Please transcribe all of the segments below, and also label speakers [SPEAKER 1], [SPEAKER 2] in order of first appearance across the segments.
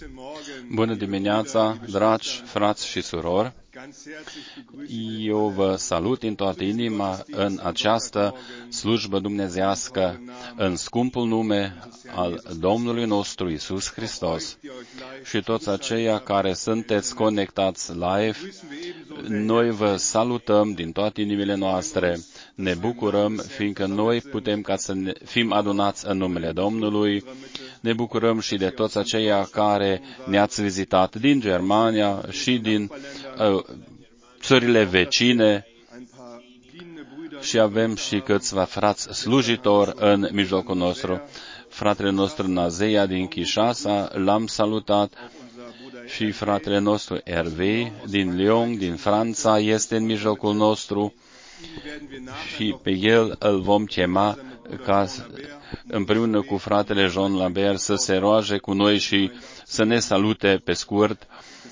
[SPEAKER 1] Bună dimineața, dragi frați și surori! Eu vă salut din toată inima în această slujbă dumnezeiască, în scumpul nume al Domnului nostru Iisus Hristos. Și toți aceia care sunteți conectați live, noi vă salutăm din toate inimile noastre. Ne bucurăm, fiindcă noi putem ca să fim adunați în numele Domnului. Ne bucurăm și de toți aceia care ne-ați vizitat din Germania și din țările vecine și avem și câțiva frați slujitori în mijlocul nostru. Fratele nostru Nazeia din Kinshasa l-am salutat și fratele nostru Hervé din Lyon, din Franța, este în mijlocul nostru și pe el îl vom chema ca împreună cu fratele Jean Lambert să se roage cu noi și să ne salute pe scurt.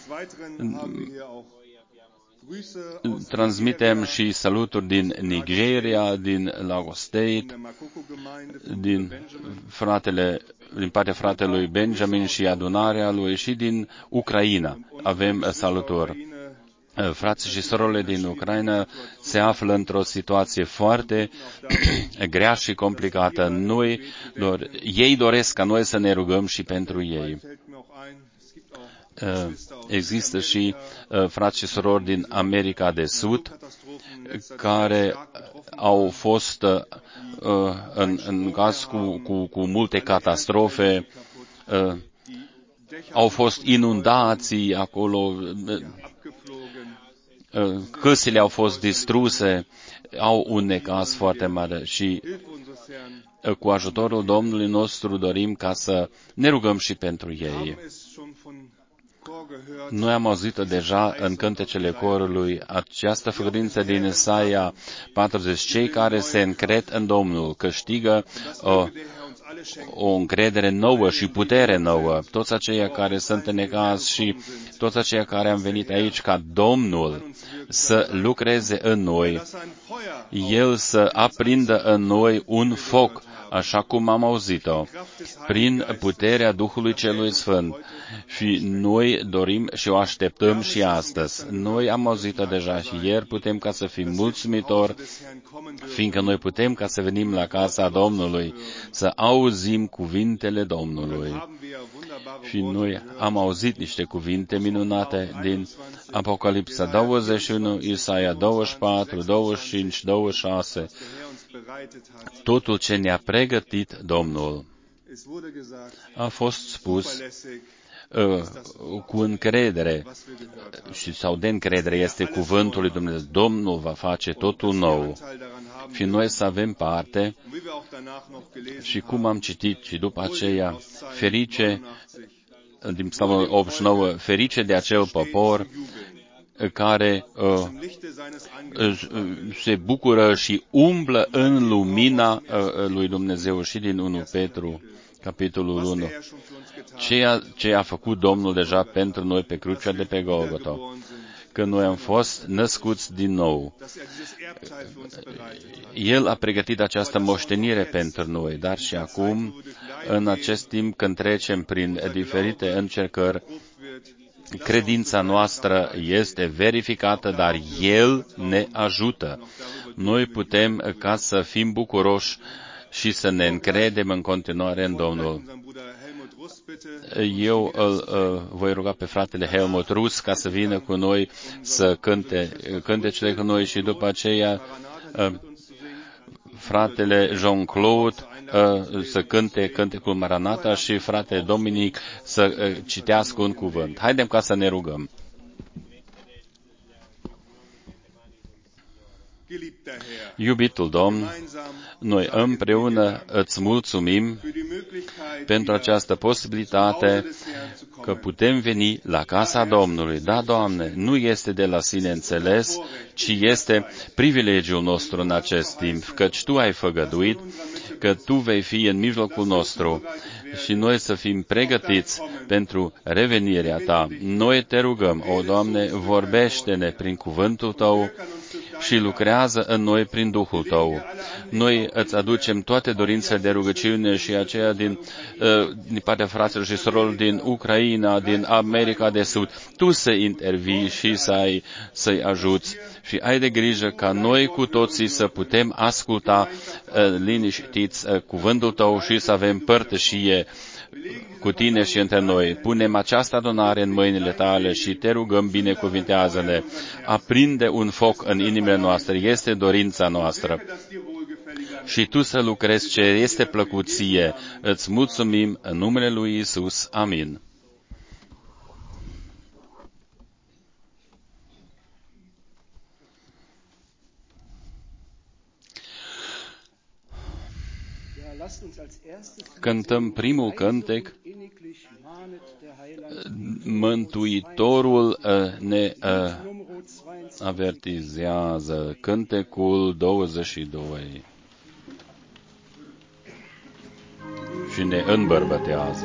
[SPEAKER 1] Transmitem și saluturi din Nigeria, din Lagos State, din partea fratelui Benjamin și adunarea lui și din Ucraina. Avem saluturi. Frații și surorile din Ucraina se află într-o situație foarte grea și complicată. Ei doresc ca noi să ne rugăm și pentru ei. Există și frați și surori din America de Sud care au fost în caz cu multe catastrofe, au fost inundații acolo, căsile au fost distruse, au un necaz foarte mare și cu ajutorul Domnului nostru dorim ca să ne rugăm și pentru ei. Noi am auzit deja în cântecele corului această făgăduință din Isaia 40, cei care se încred în Domnul câștigă o încredere nouă și putere nouă. Toți aceia care sunt în necaz și toți aceia care am venit aici ca Domnul să lucreze în noi, El să aprindă în noi un foc, așa cum am auzit-o, prin puterea Duhului Celui Sfânt. Și noi dorim și o așteptăm și astăzi. Noi am auzit-o deja și ieri, putem ca să fim mulțumitori, fiindcă noi putem ca să venim la casa Domnului, să auzim cuvintele Domnului. Și noi am auzit niște cuvinte minunate din Apocalipsa 21, Isaia 24, 25, 26, totul ce ne-a pregătit Domnul. A fost spus cu încredere sau de încredere este cuvântul lui Dumnezeu. Domnul va face totul nou. Și noi să avem parte și cum am citit și după aceea, ferice, din Psalmul 89, ferice de acel popor care se bucură și umblă în lumina lui Dumnezeu, și din 1 Petru, capitolul 1. Ce a făcut Domnul deja pentru noi pe crucea de pe Golgota, că noi am fost născuți din nou. El a pregătit această moștenire pentru noi, dar și acum, în acest timp când trecem prin diferite încercări, credința noastră este verificată, dar El ne ajută. Noi putem ca să fim bucuroși și să ne încredem în continuare în Domnul. Eu voi ruga pe fratele Helmut Rus ca să vină cu noi să cânte cântecele cu noi și după aceea fratele Jean-Claude să cânte cântecul Maranata și fratele Dominic să citească un cuvânt. Haidem ca să ne rugăm. Iubitul Domn, noi împreună îți mulțumim pentru această posibilitate că putem veni la casa Domnului. Da, Doamne, nu este de la sine înțeles, ci este privilegiul nostru în acest timp, căci Tu ai făgăduit că Tu vei fi în mijlocul nostru și noi să fim pregătiți pentru revenirea Ta. Noi Te rugăm, o Doamne, vorbește-ne prin cuvântul Tău și lucrează în noi prin Duhul Tău. Noi îți aducem toate dorințele de rugăciune și aceea din partea fraților și surorilor din Ucraina, din America de Sud. Tu să intervii și să-i ajuți. Și ai de grijă ca noi cu toții să putem asculta liniștiți cuvântul Tău și să avem părtășie cu Tine și între noi. Punem această adunare în mâinile Tale și Te rugăm, binecuvintează-ne. Aprinde un foc în inimile noastre. Este dorința noastră. Și Tu să lucrezi ce este plăcut Ție. Îți mulțumim în numele Lui Iisus. Amin. Cântăm primul cântec. Mântuitorul ne avertizează. Cântecul 22. Și ne îmbărbătează.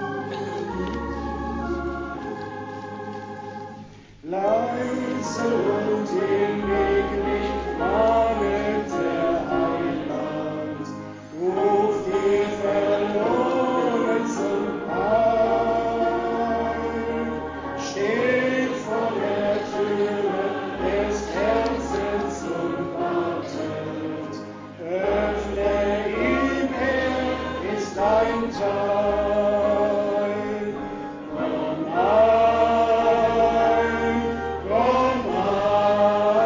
[SPEAKER 2] Leise und den Weg nicht bahnet der Heiland, ruft die Verlorenen zum Heil. Steht vor der Türe des Herzens und wartet, öffne ihm, ist dein Teil. Komm ein,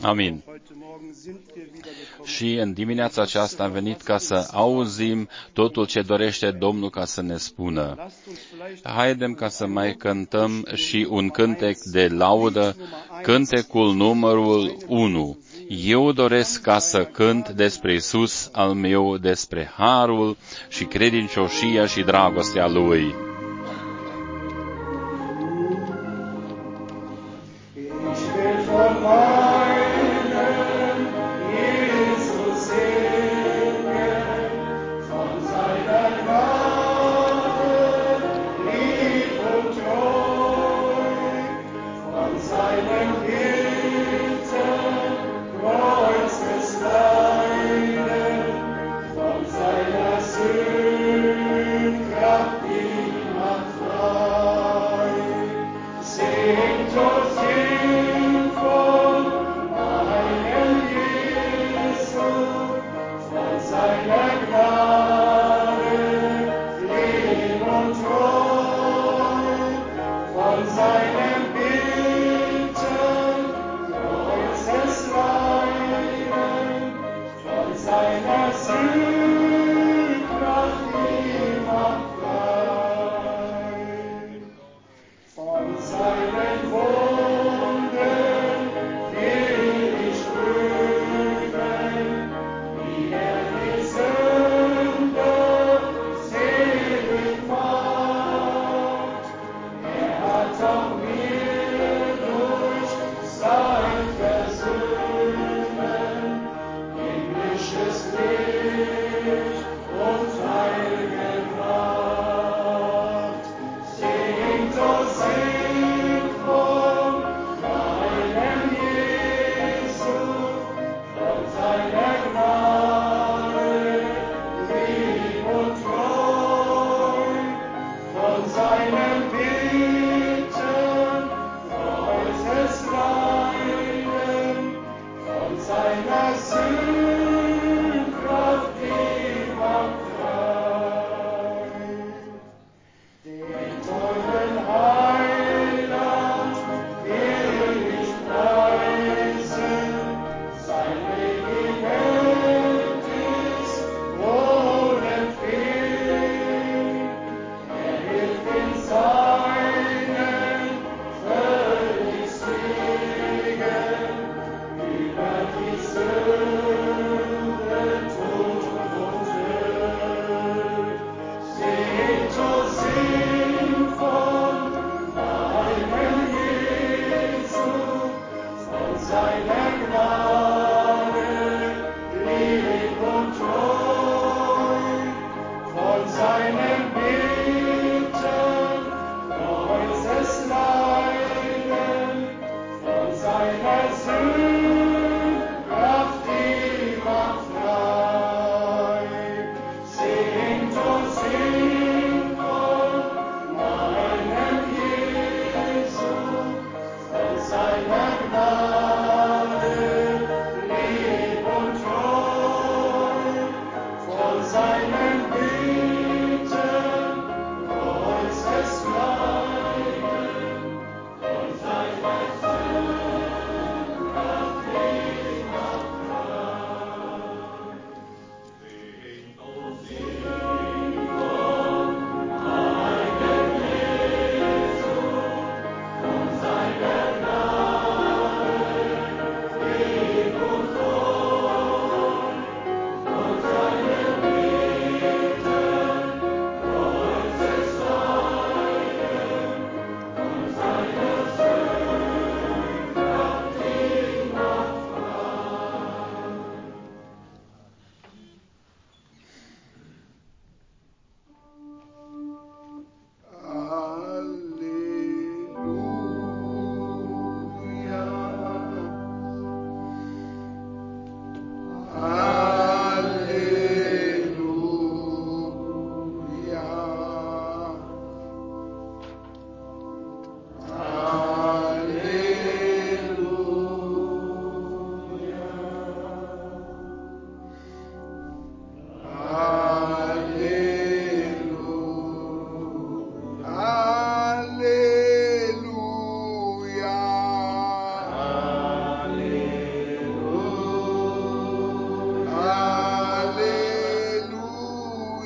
[SPEAKER 1] Amin. Și în dimineața aceasta am venit ca să auzim totul ce dorește Domnul ca să ne spună. Haidem ca să mai cântăm și un cântec de laudă, cântecul numărul 1. Eu doresc ca să cânt despre Iisus al meu, despre harul și credincioșia și dragostea Lui.
[SPEAKER 2] Von seiner Sühnkraft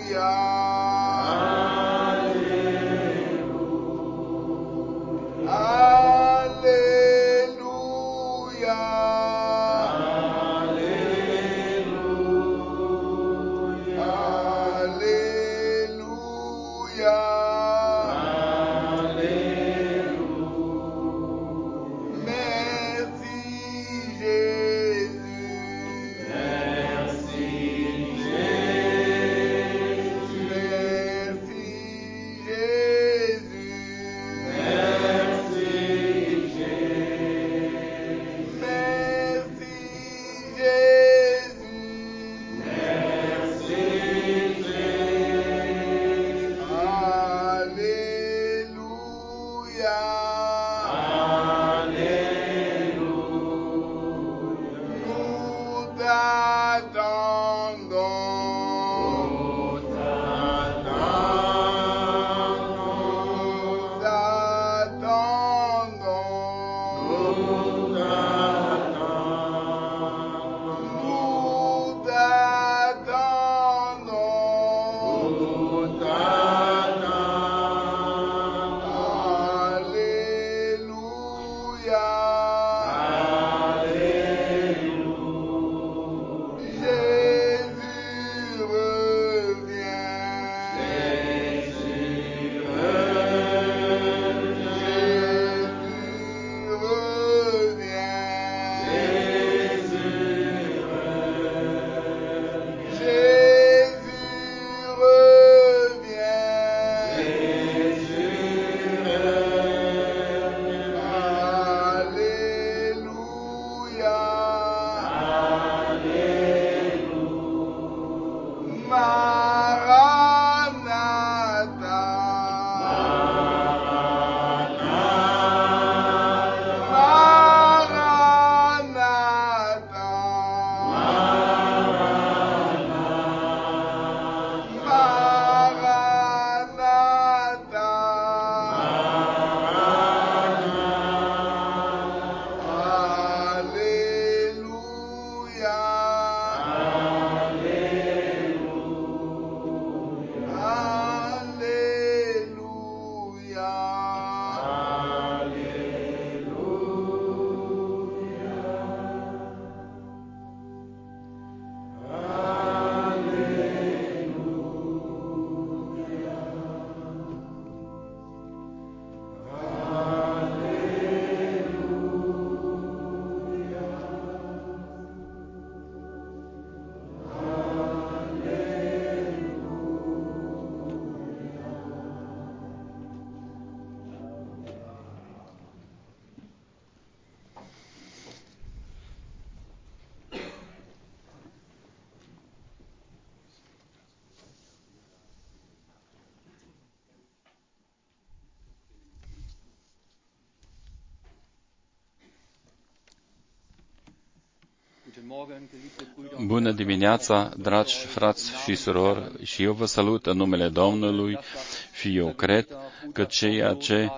[SPEAKER 1] Bună dimineața, dragi frați și surori, și eu vă salut în numele Domnului și eu cred că ceea ce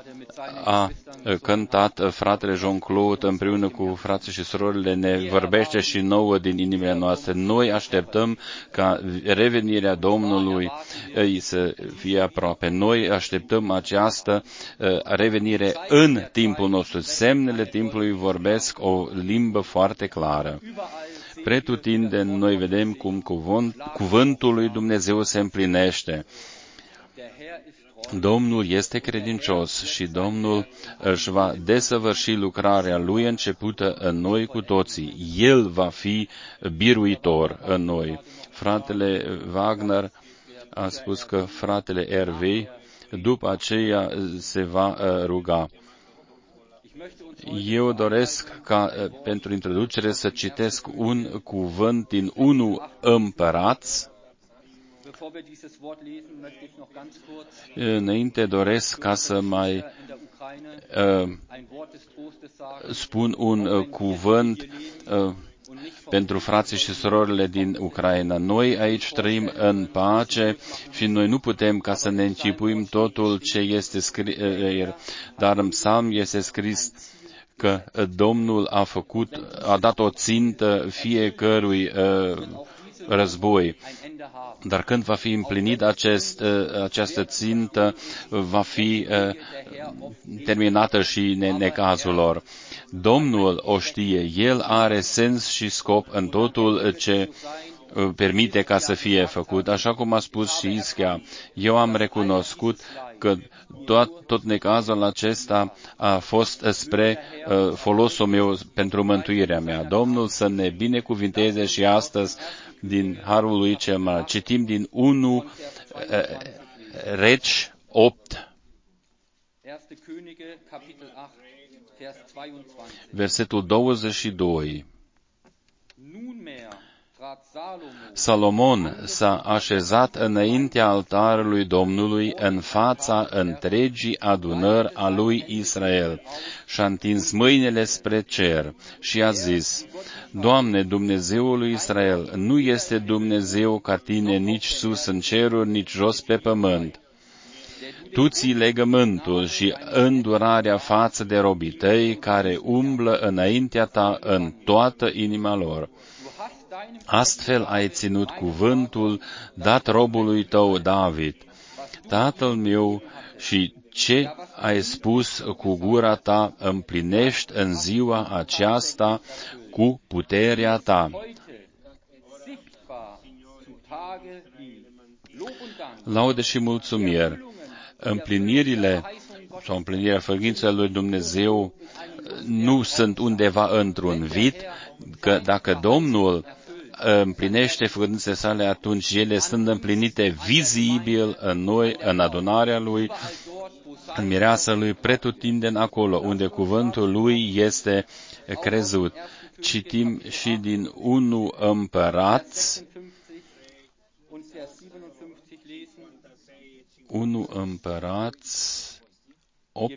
[SPEAKER 1] a cântat fratele Jean-Claude împreună cu frații și surorile ne vorbește și nouă din inimile noastre. Noi așteptăm ca revenirea Domnului să fie aproape. Noi așteptăm această revenire în timpul nostru. Semnele timpului vorbesc o limbă foarte clară. Pretutindeni noi vedem cum cuvântul lui Dumnezeu se împlinește. Domnul este credincios și Domnul își va desăvârși lucrarea Lui începută în noi cu toții. El va fi biruitor în noi. Fratele Wagner a spus că fratele Hervé după aceea se va ruga. Eu doresc ca pentru introducere să citesc un cuvânt din 1 Împărați. Înainte doresc ca să mai spun un cuvânt pentru frații și surorile din Ucraina. Noi aici trăim în pace și noi nu putem ca să ne închipuim totul ce este scris, dar în Psalm este scris că Domnul a dat o țintă fiecărui război. Dar când va fi împlinit această țintă, va fi terminată și necazul lor. Domnul o știe, El are sens și scop în totul ce permite ca să fie făcut. Așa cum a spus și Ischia, eu am recunoscut că tot necazul acesta a fost spre folosul meu pentru mântuirea mea. Domnul să ne binecuvinteze și astăzi din harul lui cel mare. Citim din 1 Regi 8, versetul 22. Salomon s-a așezat înaintea altarului Domnului în fața întregii adunări a lui Israel și-a întins mâinile spre cer și a zis: Doamne, Dumnezeul lui Israel, nu este Dumnezeu ca Tine nici sus în ceruri, nici jos pe pământ. Tu ții legământul și îndurarea față de robii Tăi care umblă înaintea Ta în toată inima lor. Astfel ai ținut cuvântul dat robului Tău David, tatăl meu, și ce ai spus cu gura Ta împlinești în ziua aceasta cu puterea Ta. Laude și mulțumiri. Împlinirea făghințelor lui Dumnezeu nu sunt undeva într-un vid, că dacă Domnul împlinește făgăduințele sale, atunci ele sunt împlinite vizibil în noi, în adunarea Lui, în mireasa Lui, pretutindeni acolo, unde cuvântul Lui este crezut. Citim și din 1 Împărați, 8,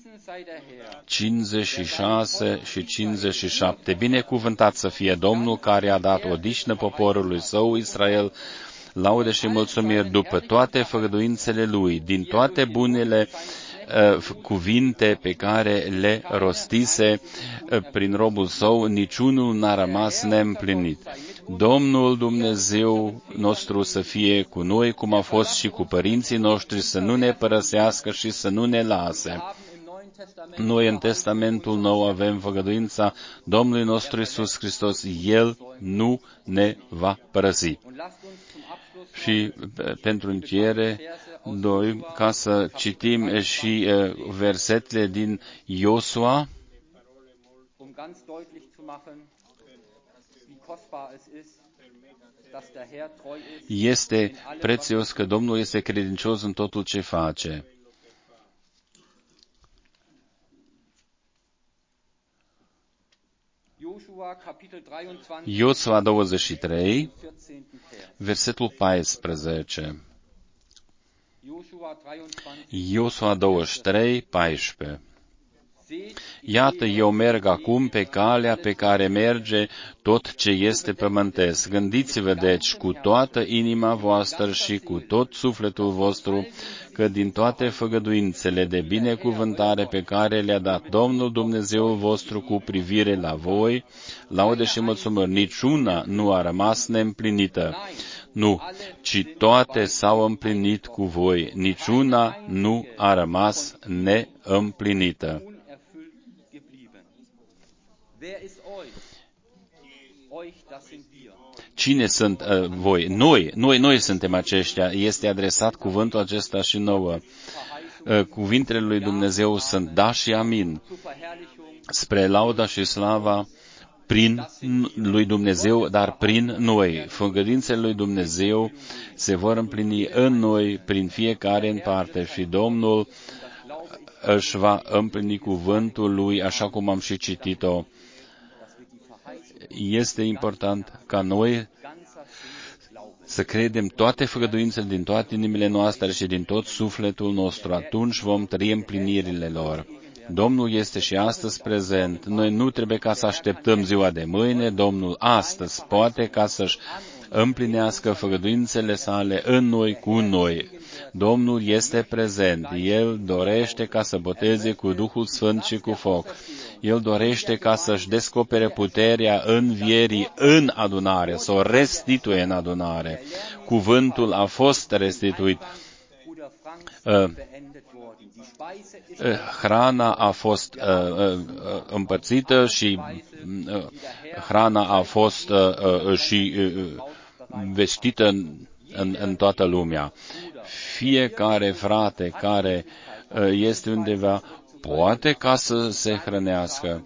[SPEAKER 1] 56 și 57. Binecuvântat să fie Domnul care a dat odihnă poporului Său Israel, laude și mulțumiri după toate făgăduințele Lui, din toate bunele cuvinte pe care le rostise prin robul Său, niciunul n-a rămas neîmplinit. Domnul Dumnezeu nostru să fie cu noi, cum a fost și cu părinții noștri, să nu ne părăsească și să nu ne lase. Noi în Testamentul Nou avem făgăduința Domnului nostru Iisus Hristos, El nu ne va părăsi. Și pentru încheiere, ca să citim și versetele din Iosua, este prețios că Domnul este credincios în totul ce face. Iosua 23, versetul 14. Iosua 23, 14. Iată, eu merg acum pe calea pe care merge tot ce este pământesc. Gândiți-vă deci cu toată inima voastră și cu tot sufletul vostru că din toate făgăduințele de binecuvântare pe care le-a dat Domnul Dumnezeul vostru cu privire la voi, laude și mulțumiri, niciuna nu a rămas neîmplinită. Nu, ci toate s-au împlinit cu voi, niciuna nu a rămas neîmplinită. Cine sunt voi? Noi suntem aceștia. Este adresat cuvântul acesta și nouă. Cuvintele lui Dumnezeu sunt da și amin. Spre lauda și slava prin lui Dumnezeu, dar prin noi. Făgăduințele lui Dumnezeu se vor împlini în noi, prin fiecare în parte, și Domnul își va împlini cuvântul lui, așa cum am și citit-o. Este important ca noi să credem toate făgăduințele din toate inimile noastre și din tot sufletul nostru. Atunci vom trăi împlinirile lor. Domnul este și astăzi prezent. Noi nu trebuie ca să așteptăm ziua de mâine. Domnul astăzi poate ca să-și împlinească făgăduințele sale în noi, cu noi. Domnul este prezent. El dorește ca să boteze cu Duhul Sfânt și cu foc. El dorește ca să-și descopere puterea învierii în adunare, să o restituie în adunare. Cuvântul a fost restituit. Hrana a fost împărțită și hrana a fost și vestită în toată lumea. Fiecare frate care este undeva poate ca să se hrănească.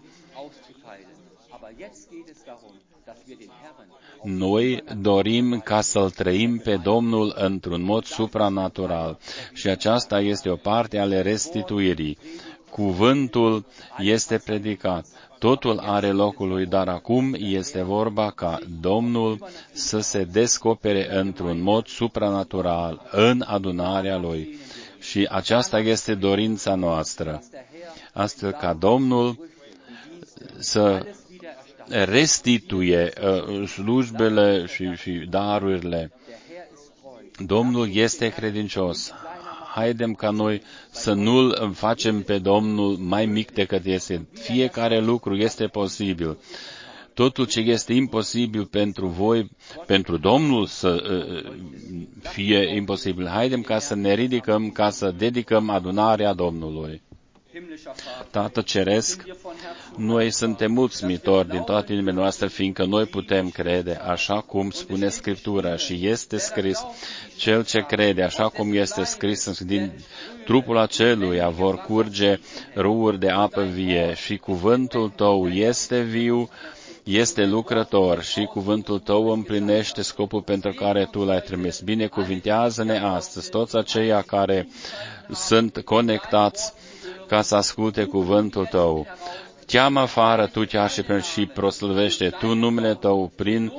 [SPEAKER 1] Noi dorim ca să-L trăim pe Domnul într-un mod supranatural și aceasta este o parte ale restituirii. Cuvântul este predicat, totul are locul lui, dar acum este vorba ca Domnul să se descopere într-un mod supranatural în adunarea Lui. Și aceasta este dorința noastră, astfel ca Domnul să restituie slujbele și darurile. Domnul este credincios. Haidem ca noi să nu-L facem pe Domnul mai mic decât este. Fiecare lucru este posibil. Totul ce este imposibil pentru voi, pentru Domnul să fie imposibil. Haidem ca să ne ridicăm, ca să dedicăm adunarea Domnului. Tată Ceresc, noi suntem mulțumitori din toată inima noastră, fiindcă noi putem crede, așa cum spune Scriptura și este scris. Cel ce crede, așa cum este scris, din trupul aceluia vor curge râuri de apă vie și cuvântul Tău este viu, este lucrător și cuvântul Tău împlinește scopul pentru care Tu L-ai trimis. Binecuvintează-ne astăzi toți aceia care sunt conectați ca să asculte cuvântul Tău. Cheamă afară Tu chiar și proslăvește Tu numele Tău prin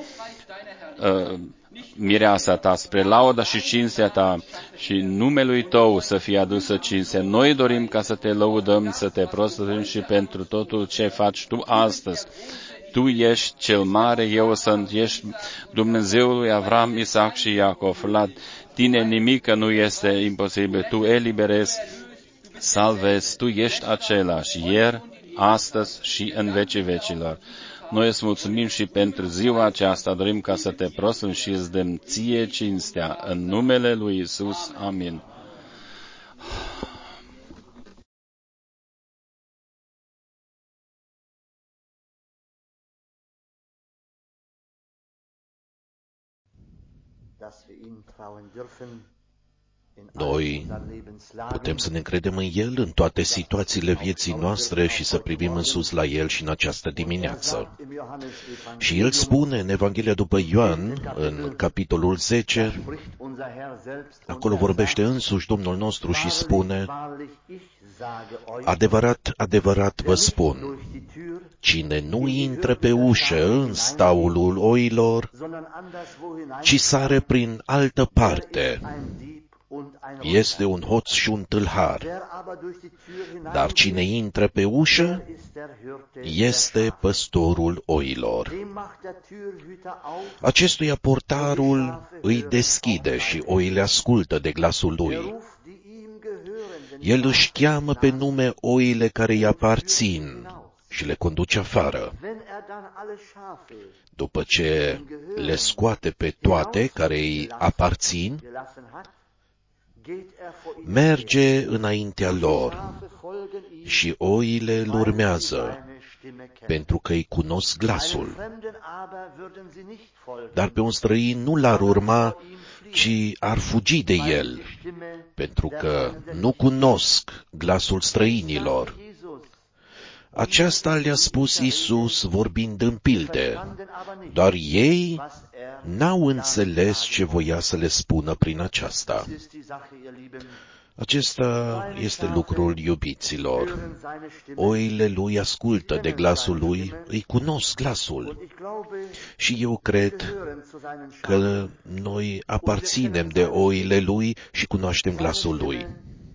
[SPEAKER 1] mireasa Ta, spre lauda și cinstea Ta și numelui Tău să fie adusă cinste. Noi dorim ca să Te lăudăm, să Te proslăvim și pentru totul ce faci Tu astăzi. Tu ești cel mare, eu sunt, ești Dumnezeul lui Avram, Isaac și Iacov. La Tine nimic nu este imposibil. Tu eliberezi, salvezi, Tu ești același, ieri, astăzi și în vecii vecilor. Noi îți mulțumim și pentru ziua aceasta, dorim ca să Te proslăvim și îți dăm Ție cinstea. În numele lui Iisus, amin.
[SPEAKER 3] Noi putem să ne încredem în El în toate situațiile vieții noastre și să privim în sus la El și în această dimineață. Și El spune în Evanghelia după Ioan, în capitolul 10, acolo vorbește însuși Domnul nostru și spune: adevărat, adevărat vă spun, cine nu intră pe ușă în staulul oilor, ci sare prin altă parte, este un hoț și un tâlhar, dar cine intră pe ușă este păstorul oilor. Acestuia portarul îi deschide și oile ascultă de glasul lui. El își cheamă pe nume oile care îi aparțin și le conduce afară. După ce le scoate pe toate care îi aparțin, merge înaintea lor și oile îl urmează, pentru că îi cunosc glasul. Dar pe un străin nu l-ar urma, ci ar fugi de el, pentru că nu cunosc glasul străinilor. Aceasta le-a spus Iisus vorbind în pilde, dar ei n-au înțeles ce voia să le spună prin aceasta. Acesta este lucrul iubiților. Oile lui ascultă de glasul lui, îi cunosc glasul. Și eu cred că noi aparținem de oile lui și cunoaștem glasul lui.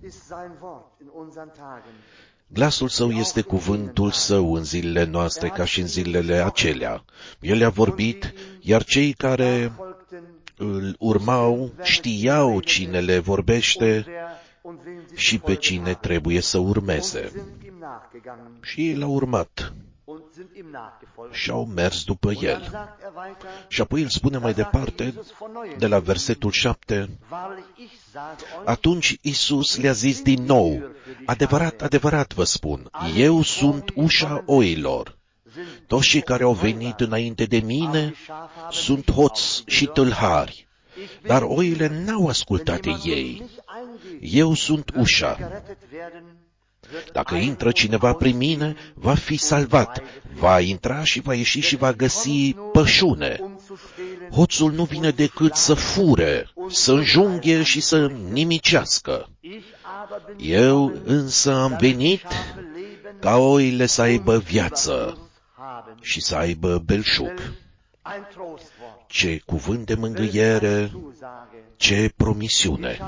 [SPEAKER 3] Glasul său este cuvântul său în zilele noastre ca și în zilele acelea. El a vorbit, iar cei care îl urmau știau cine le vorbește și pe cine trebuie să urmeze. Și ei l-au urmat și au mers după el. Și apoi el spune mai departe, de la versetul 7, atunci Iisus le-a zis din nou, adevărat, adevărat vă spun, eu sunt ușa oilor. Toți cei care au venit înainte de mine sunt hoți și tâlhari, dar oile n-au ascultat de ei. Eu sunt ușa. Dacă intră cineva prin mine, va fi salvat. Va intra și va ieși și va găsi pășune. Hoțul nu vine decât să fure, să înjunghe și să nimicească. Eu însă am venit ca oile să aibă viață și să aibă belșug. Ce cuvânt de mângâiere, ce promisiune!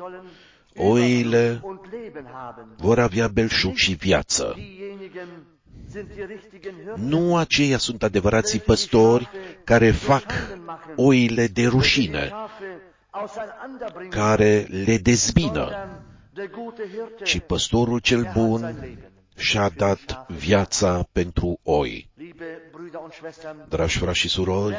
[SPEAKER 3] Oile vor avea belșug și viață. Nu aceia sunt adevărații păstori care fac oile de rușine, care le dezbină, ci păstorul cel bun și-a dat viața pentru oi. Dragi frați și surori,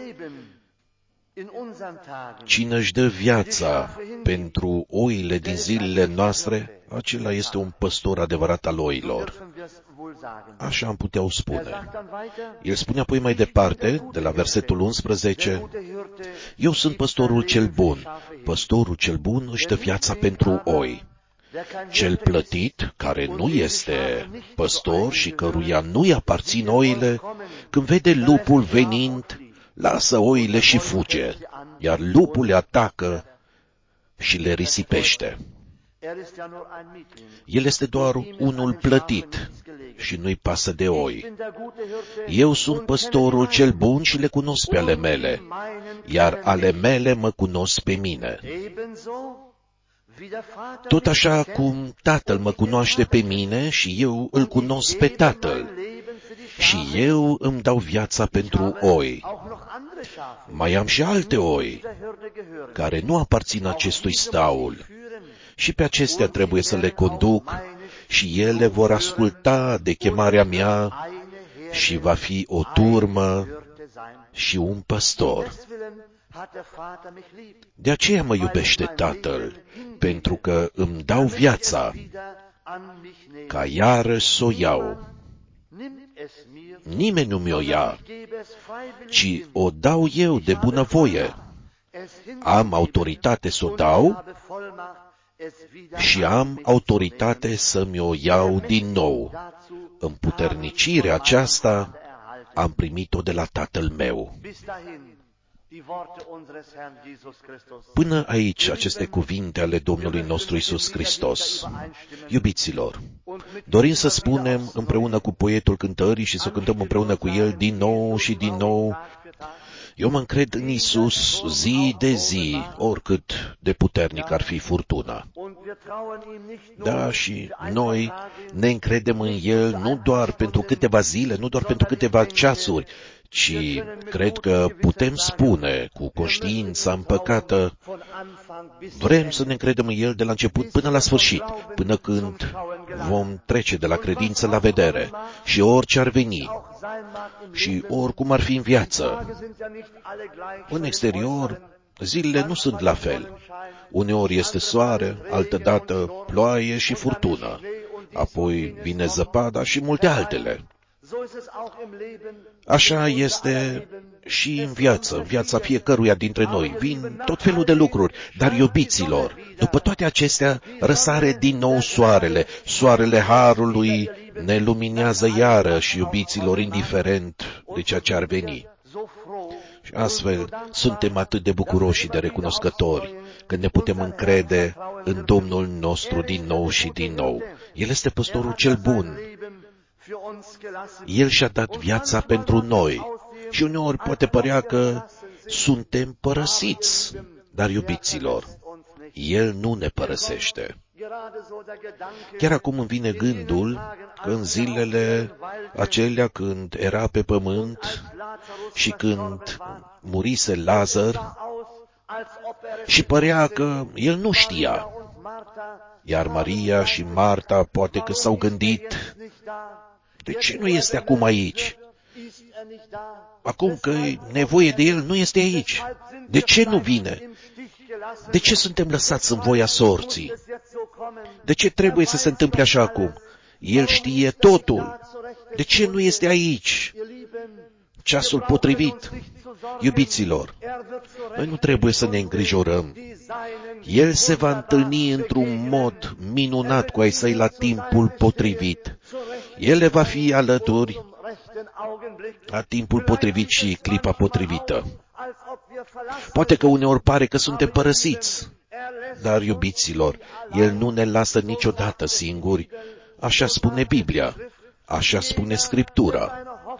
[SPEAKER 3] cine își dă viața pentru oile din zilele noastre, acela este un păstor adevărat al oilor. Așa am putea spune. El spune apoi mai departe, de la versetul 11, eu sunt păstorul cel bun. Păstorul cel bun își dă viața pentru oi. Cel plătit, care nu este păstor și căruia nu-i aparțin oile, când vede lupul venind, lasă oile și fuge, iar lupul le atacă și le risipește. El este doar unul plătit și nu-i pasă de oi. Eu sunt păstorul cel bun și le cunosc pe ale mele, iar ale mele mă cunosc pe mine. Tot așa cum Tatăl mă cunoaște pe mine și eu îl cunosc pe Tatăl, și eu îmi dau viața pentru oi. Mai am și alte oi, care nu aparțin acestui staul, și pe acestea trebuie să le conduc, și ele vor asculta de chemarea mea, și va fi o turmă și un păstor. De aceea mă iubește Tatăl, pentru că îmi dau viața, ca iarăși să o iau. Nimeni nu mi-o ia, ci o dau eu de bunăvoie. Am autoritate să o dau și am autoritate să mi-o iau din nou. Împuternicirea aceasta am primit-o de la Tatăl meu. Până aici aceste cuvinte ale Domnului nostru Iisus Hristos. Iubiților, dorim să spunem împreună cu poetul cântării și să cântăm împreună cu el din nou și din nou, eu mă încred în Iisus zi de zi, oricât de puternic ar fi furtuna. Da, și noi ne încredem în El nu doar pentru câteva zile, nu doar pentru câteva ceasuri, ci cred că putem spune cu conștiința împăcată, vrem să ne încredem în El de la început până la sfârșit, până când vom trece de la credință la vedere și orice ar veni și oricum ar fi în viață. În exterior, zilele nu sunt la fel. Uneori este soare, altădată ploaie și furtună, apoi vine zăpada și multe altele. Așa este și în viața fiecăruia dintre noi. Vin tot felul de lucruri, dar iubiților, după toate acestea, răsare din nou soarele. Soarele harului ne luminează iarăși, iubiților, indiferent de ceea ce ar veni. Și astfel, suntem atât de bucuroși și de recunoscători că ne putem încrede în Domnul nostru din nou și din nou. El este păstorul cel bun. El și-a dat viața pentru noi și uneori poate părea că suntem părăsiți, dar iubiților, El nu ne părăsește. Chiar acum îmi vine gândul că în zilele acelea când era pe pământ și când murise Lazar și părea că el nu știa. Iar Maria și Marta poate că s-au gândit, de ce nu este acum aici? Acum că e nevoie de el, nu este aici. De ce nu vine? De ce suntem lăsați în voia sorții? De ce trebuie să se întâmple așa acum? El știe totul. De ce nu este aici? Ceasul potrivit. Iubiților, noi nu trebuie să ne îngrijorăm. El se va întâlni într-un mod minunat cu ai săi la timpul potrivit. El le va fi alături la timpul potrivit și clipa potrivită. Poate că uneori pare că suntem părăsiți, dar, iubiților, El nu ne lasă niciodată singuri. Așa spune Biblia, așa spune Scriptura.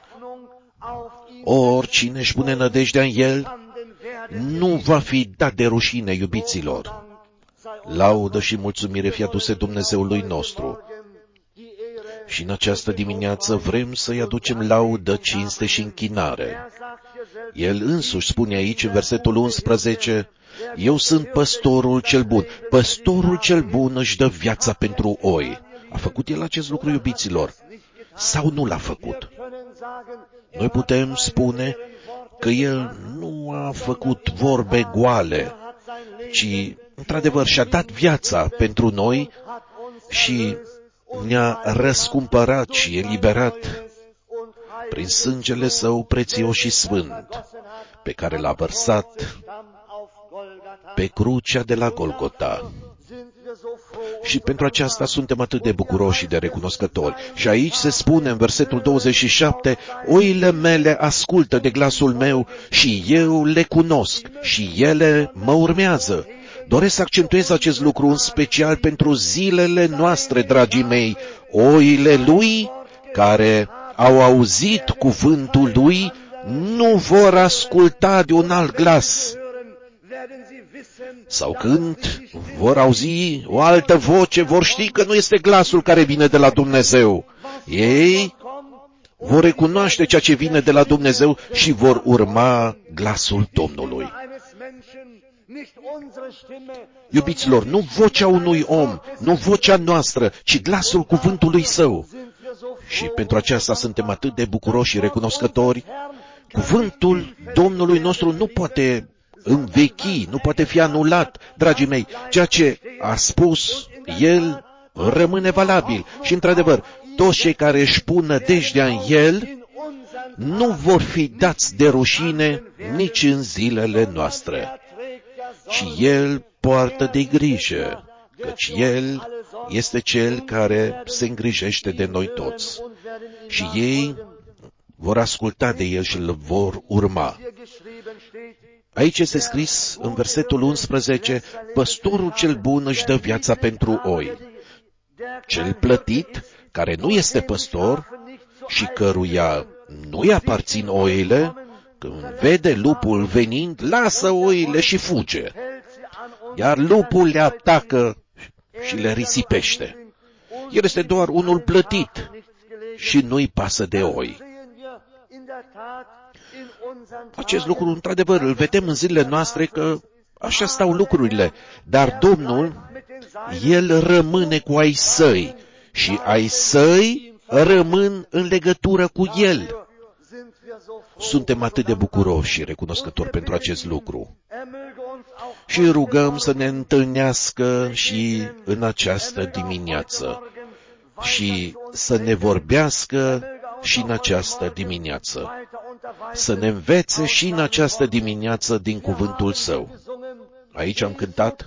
[SPEAKER 3] Oricine își pune nădejdea în El, nu va fi dat de rușine, iubiților. Laudă și mulțumire fie aduse Dumnezeului nostru. Și în această dimineață vrem să-i aducem laudă, cinste și închinare. El însuși spune aici, în versetul 11, eu sunt păstorul cel bun. Păstorul cel bun își dă viața pentru oi. A făcut El acest lucru, iubiților? Sau nu l-a făcut? Noi putem spune că El nu a făcut vorbe goale, ci, într-adevăr, și-a dat viața pentru noi și ne-a răscumpărat și eliberat prin sângele Său prețios și sfânt, pe care l-a vărsat pe crucea de la Golgota. Și pentru aceasta suntem atât de bucuroși și de recunoscători. Și aici se spune în versetul 27, oile mele ascultă de glasul meu și eu le cunosc și ele mă urmează. Doresc să accentuez acest lucru în special pentru zilele noastre, dragii mei. Oile Lui, care au auzit cuvântul Lui, nu vor asculta de un alt glas. Sau când vor auzi o altă voce, vor ști că nu este glasul care vine de la Dumnezeu. Ei vor recunoaște ceea ce vine de la Dumnezeu și vor urma glasul Domnului. Iubiților, nu vocea unui om, nu vocea noastră, ci glasul cuvântului Său. Și pentru aceasta suntem atât de bucuroși și recunoscători. Cuvântul Domnului nostru nu poate învechi, nu poate fi anulat, dragii mei. Ceea ce a spus El rămâne valabil. Și, într-adevăr, toți cei care își pun nădejdea în El nu vor fi dați de rușine nici în zilele noastre. Și El poartă de grijă, căci El este Cel care se îngrijește de noi toți. Și ei vor asculta de El și îl vor urma. Aici este scris în versetul 11, păstorul cel bun își dă viața pentru oi. Cel plătit, care nu este păstor și căruia nu-i aparțin oile, când vede lupul venind, lasă oile și fuge. Iar lupul le atacă și le risipește. El este doar unul plătit și nu-i pasă de oi. Acest lucru, într-adevăr, îl vedem în zilele noastre că așa stau lucrurile. Dar Domnul, El rămâne cu ai Săi și ai Săi rămân în legătură cu El. Suntem atât de bucuroși și recunoscători pentru acest lucru. Și rugăm să ne întâlnească și în această dimineață și să ne vorbească și în această dimineață. Să ne învețe și în această dimineață din cuvântul Său. Aici am cântat,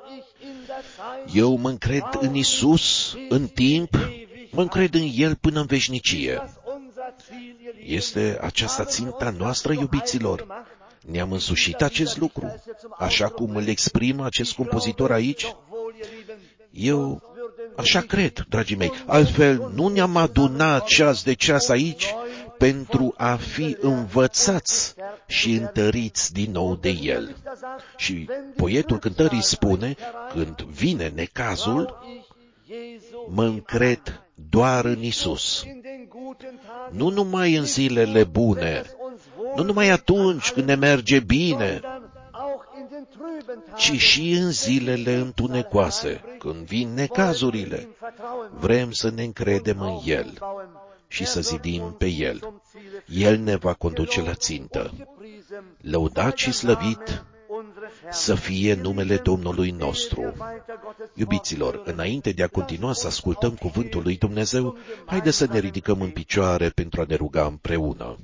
[SPEAKER 3] eu mă încred în Isus în timp, mă încred în El până în veșnicie. Este aceasta ținta noastră, iubiților? Ne-am însușit acest lucru, așa cum îl exprimă acest compozitor aici? Eu așa cred, dragii mei, altfel nu ne-am adunat ceas de ceas aici pentru a fi învățați și întăriți din nou de El. Și poetul cântării spune, când vine necazul, mă încred doar în Isus. Nu numai în zilele bune, nu numai atunci când ne merge bine, ci și în zilele întunecoase, când vin necazurile. Vrem să ne încredem în El și să zidim pe El. El ne va conduce la țintă. Lăudat și slăvit să fie numele Domnului nostru. Iubiților, înainte de a continua să ascultăm cuvântul lui Dumnezeu, haideți să ne ridicăm în picioare pentru a ne ruga împreună.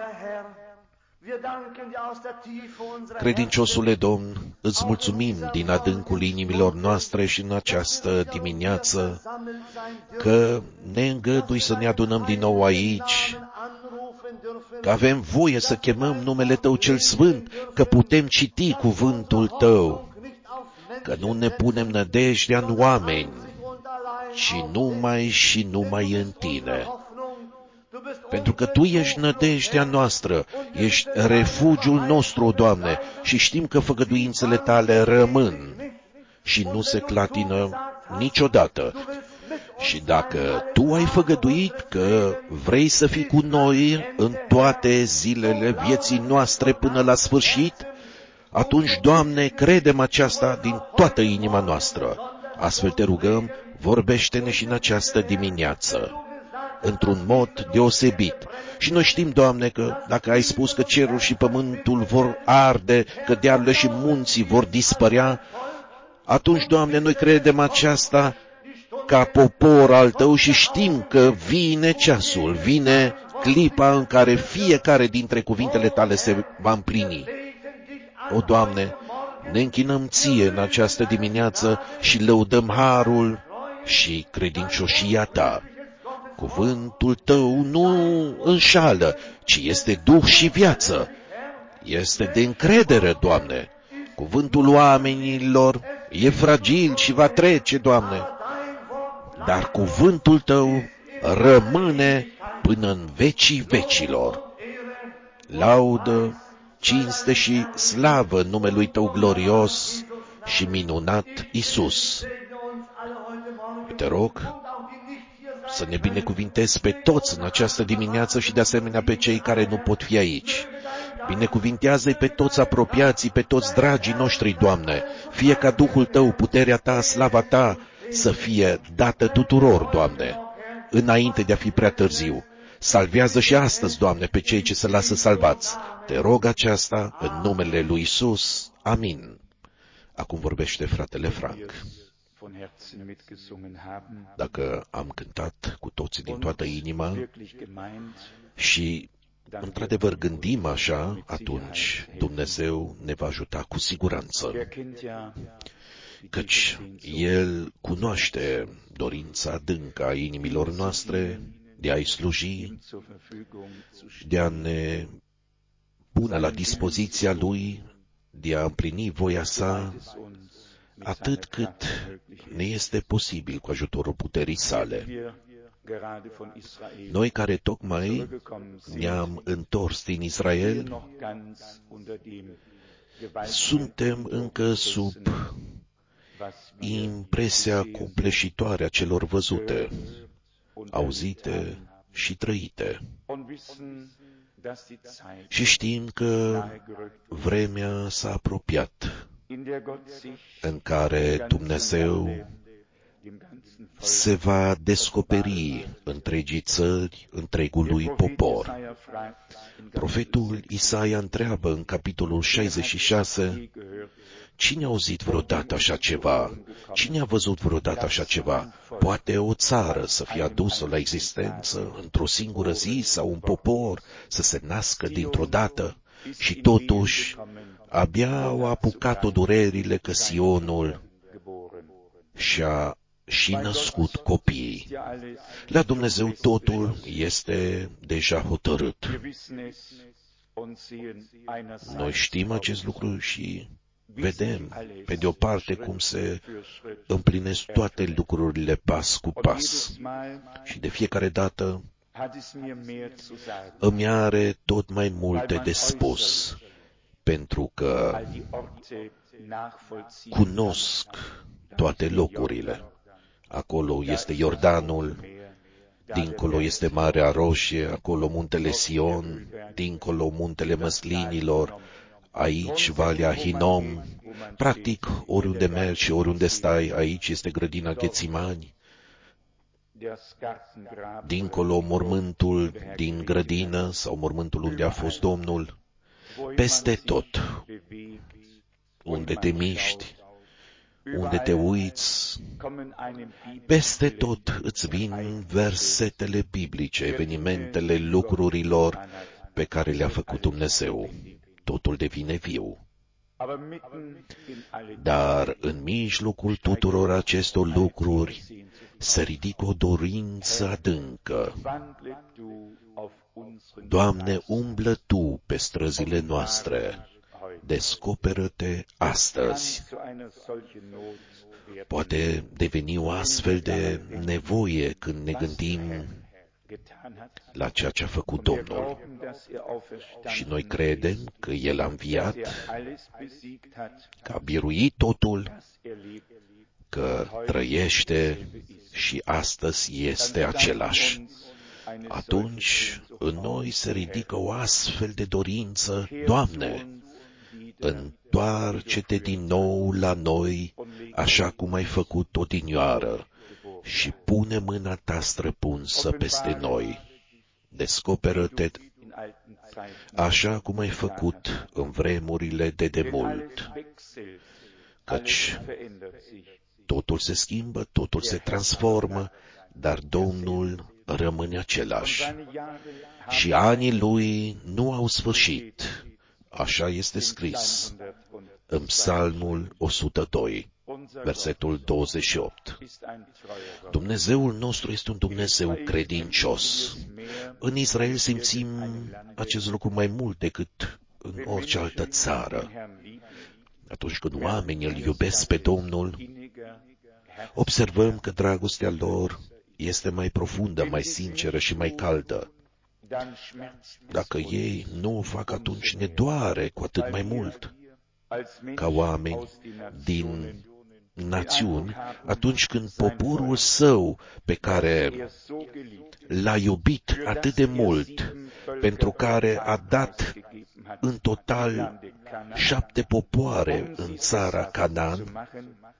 [SPEAKER 3] Credinciosule Domn, îți mulțumim din adâncul inimilor noastre și în această dimineață că ne îngădui să ne adunăm din nou aici, că avem voie să chemăm numele Tău cel Sfânt, că putem citi cuvântul Tău, că nu ne punem nădejdea în oameni, ci numai și numai în Tine. Pentru că Tu ești nădejdea noastră, ești refugiul nostru, Doamne, și știm că făgăduințele Tale rămân și nu se clatină niciodată. Și dacă Tu ai făgăduit că vrei să fii cu noi în toate zilele vieții noastre până la sfârșit, atunci, Doamne, credem aceasta din toată inima noastră. Astfel Te rugăm, vorbește-ne și în această dimineață, într-un mod deosebit. Și noi știm, Doamne, că dacă ai spus că cerul și pământul vor arde, că dealurile și munții vor dispărea, atunci, Doamne, noi credem aceasta ca popor al Tău și știm că vine ceasul, vine clipa în care fiecare dintre cuvintele Tale se va împlini. O, Doamne, ne închinăm Ție în această dimineață și lăudăm harul și credincioșia Ta. Cuvântul Tău nu înșală, ci este duh și viață. Este de încredere, Doamne. Cuvântul oamenilor e fragil și va trece, Doamne. Dar cuvântul Tău rămâne până în vecii vecilor. Laudă, cinste și slavă numelui Tău glorios și minunat, Iisus. Te rog să ne binecuvintezi pe toți în această dimineață și de asemenea pe cei care nu pot fi aici. Binecuvintează-i pe toți apropiații, pe toți dragii noștri, Doamne, fie ca Duhul Tău, puterea Ta, slava Ta să fie dată tuturor, Doamne, înainte de a fi prea târziu. Salvează și astăzi, Doamne, pe cei ce se lasă salvați. Te rog aceasta în numele lui Iisus. Amin. Acum vorbește fratele Frank. Dacă am cântat cu toții din toată inima și într-adevăr gândim așa, atunci Dumnezeu ne va ajuta cu siguranță. Căci El cunoaște dorința adâncă a inimilor noastre de a-i sluji, de a ne pune la dispoziția Lui, de a împlini voia Sa, atât cât ne este posibil cu ajutorul puterii Sale. Noi care tocmai ne-am întors din Israel, suntem încă sub impresia copleșitoare a celor văzute, auzite și trăite. Și știm că vremea s-a apropiat, în care Dumnezeu se va descoperi întregii țări, întregului popor. Profetul Isaia întreabă în capitolul 66, cine a auzit vreodată așa ceva? Cine a văzut vreodată așa ceva? Poate o țară să fie adusă la existență într-o singură zi sau un popor să se nască dintr-o dată? Și totuși, abia au apucat-o durerile că Sionul și-a și născut copiii. La Dumnezeu totul este deja hotărât. Noi știm acest lucru și vedem, pe de o parte, cum se împlinesc toate lucrurile pas cu pas. Și de fiecare dată îmi are tot mai multe de spus, pentru că cunosc toate locurile. Acolo este Iordanul, dincolo este Marea Roșie, acolo muntele Sion, dincolo muntele Măslinilor, Aici, Valea Hinom, practic, oriunde mergi și oriunde stai, aici este grădina Ghețimani. Dincolo, mormântul din grădină sau mormântul unde a fost Domnul. Peste tot, unde te miști, unde te uiți, peste tot îți vin versetele biblice, evenimentele lucrurilor pe care le-a făcut Dumnezeu. Totul devine viu. Dar în mijlocul tuturor acestor lucruri se ridică o dorință adâncă. Doamne, umblă Tu pe străzile noastre, descoperă-Te astăzi. Poate deveni o astfel de nevoie când ne gândim la ceea ce a făcut Domnul. Și noi credem că El a înviat, că a biruit totul, că trăiește și astăzi este același. Atunci în noi se ridică o astfel de dorință: Doamne, întoarce-Te din nou la noi, așa cum ai făcut odinioară, și pune mâna Ta străpunsă peste noi. Descoperă-Te așa cum ai făcut în vremurile de demult, căci totul se schimbă, totul se transformă, dar Domnul rămâne același. Și anii Lui nu au sfârșit. Așa este scris în Psalmul 102, versetul 28. Dumnezeul nostru este un Dumnezeu credincios. În Israel simțim acest lucru mai mult decât în orice altă țară. Atunci când oamenii îl iubesc pe Domnul, observăm că dragostea lor este mai profundă, mai sinceră și mai caldă. Dacă ei nu o fac, atunci ne doare cu atât mai mult. Ca oameni din națiuni, atunci când poporul său, pe care l-a iubit atât de mult, pentru care a dat în total 7 popoare în țara Canaan,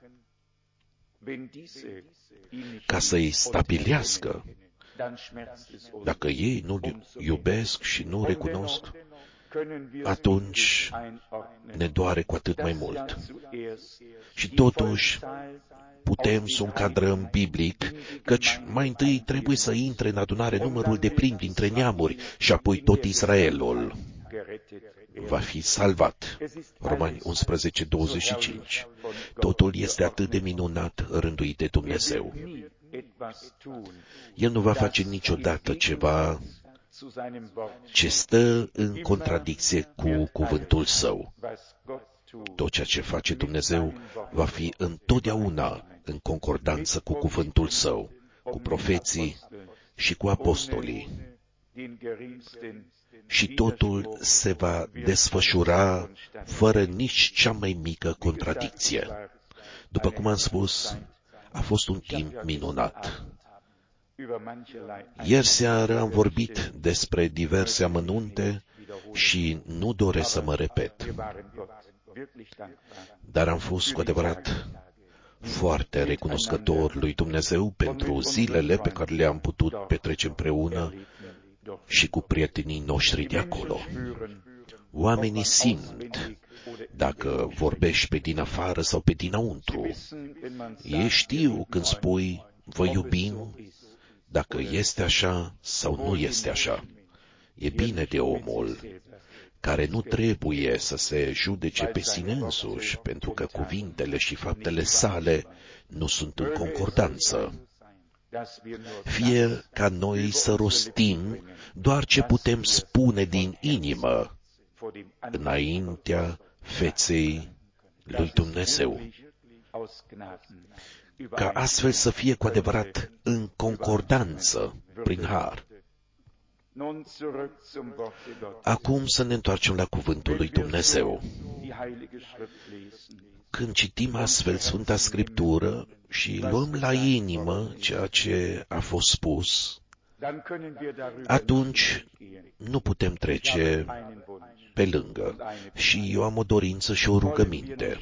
[SPEAKER 3] ca să-i stabilească, dacă ei nu iubesc și nu recunosc, atunci ne doare cu atât mai mult. Și totuși putem să o încadrăm biblic, căci mai întâi trebuie să intre în adunare numărul deplin dintre neamuri și apoi tot Israelul va fi salvat. Romani 11:25. Totul este atât de minunat rânduit de Dumnezeu. El nu va face niciodată ceva ce stă în contradicție cu cuvântul Său. Tot ceea ce face Dumnezeu va fi întotdeauna în concordanță cu cuvântul Său, cu profeții și cu apostolii. Și totul se va desfășura fără nici cea mai mică contradicție. După cum am spus, a fost un timp minunat. Ieri seară am vorbit despre diverse amănunte și nu doresc să mă repet. Dar am fost cu adevărat foarte recunoscător lui Dumnezeu pentru zilele pe care le-am putut petrece împreună și cu prietenii noștri de acolo. Oamenii simt dacă vorbești pe din afară sau pe dinăuntru. Ei știu când spui vă iubim, dacă este așa sau nu este așa. E bine de omul care nu trebuie să se judece pe sine însuși, pentru că cuvintele și faptele sale nu sunt în concordanță. Fie ca noi să rostim doar ce putem spune din inimă înaintea feței lui Dumnezeu, ca astfel să fie cu adevărat în concordanță prin har. Acum să ne întoarcem la cuvântul lui Dumnezeu. Când citim astfel Sfânta Scriptură și luăm la inimă ceea ce a fost spus, atunci nu putem trece pe lângă. Și eu am o dorință și o rugăminte.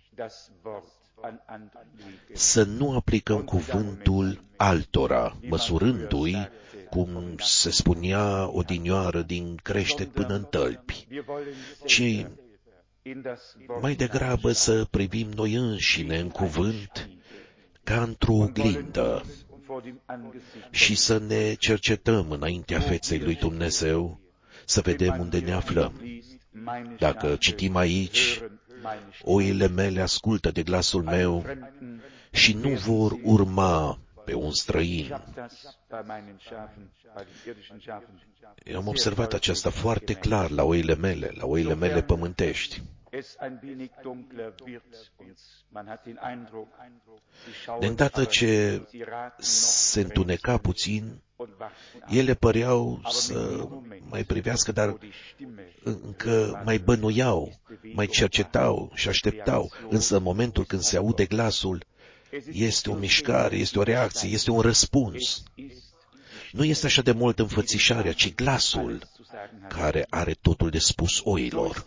[SPEAKER 3] Să nu aplicăm cuvântul altora, măsurându-i, cum se spunea odinioară, din creștet până în tălpi, ci mai degrabă să privim noi înșine în cuvânt ca într-o oglindă și să ne cercetăm înaintea feței lui Dumnezeu, să vedem unde ne aflăm. Dacă citim aici, oile mele ascultă de glasul meu și nu vor urma pe un străin. Eu am observat aceasta foarte clar la oile mele pământești. De îndată ce se întuneca puțin, ele păreau să mai privească, dar încă mai bănuiau, mai cercetau și așteptau. Însă în momentul când se aude glasul, este o mișcare, este o reacție, este un răspuns. Nu este așa de mult înfățișarea, ci glasul care are totul de spus oilor.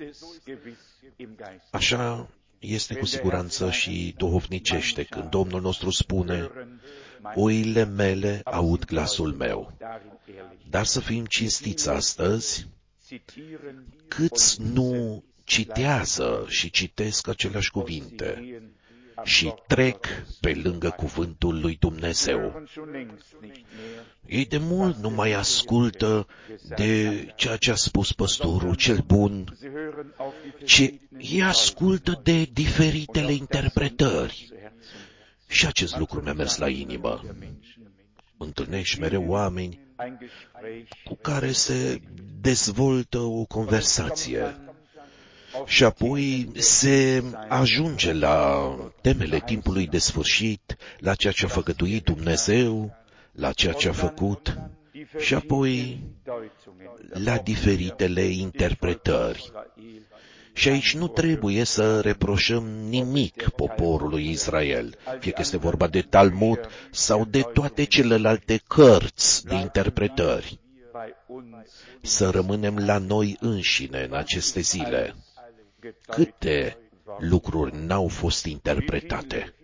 [SPEAKER 3] Așa este cu siguranță și duhovnicește când Domnul nostru spune: oile mele aud glasul meu. Dar să fim cinstiți astăzi, câți nu citează și citesc aceleași cuvinte și trec pe lângă cuvântul lui Dumnezeu. Ei de mult nu mai ascultă de ceea ce a spus păstorul cel bun, ci ei ascultă de diferitele interpretări. Și acest lucru mi-a mers la inimă. Întâlnești mereu oameni cu care se dezvoltă o conversație și apoi se ajunge la temele timpului de sfârșit, la ceea ce a făgăduit Dumnezeu, la ceea ce a făcut și apoi la diferitele interpretări. Și aici nu trebuie să reproșăm nimic poporului Israel, fie că este vorba de Talmud sau de toate celelalte cărți de interpretări. Să rămânem la noi înșine în aceste zile. Câte lucruri n-au fost interpretate?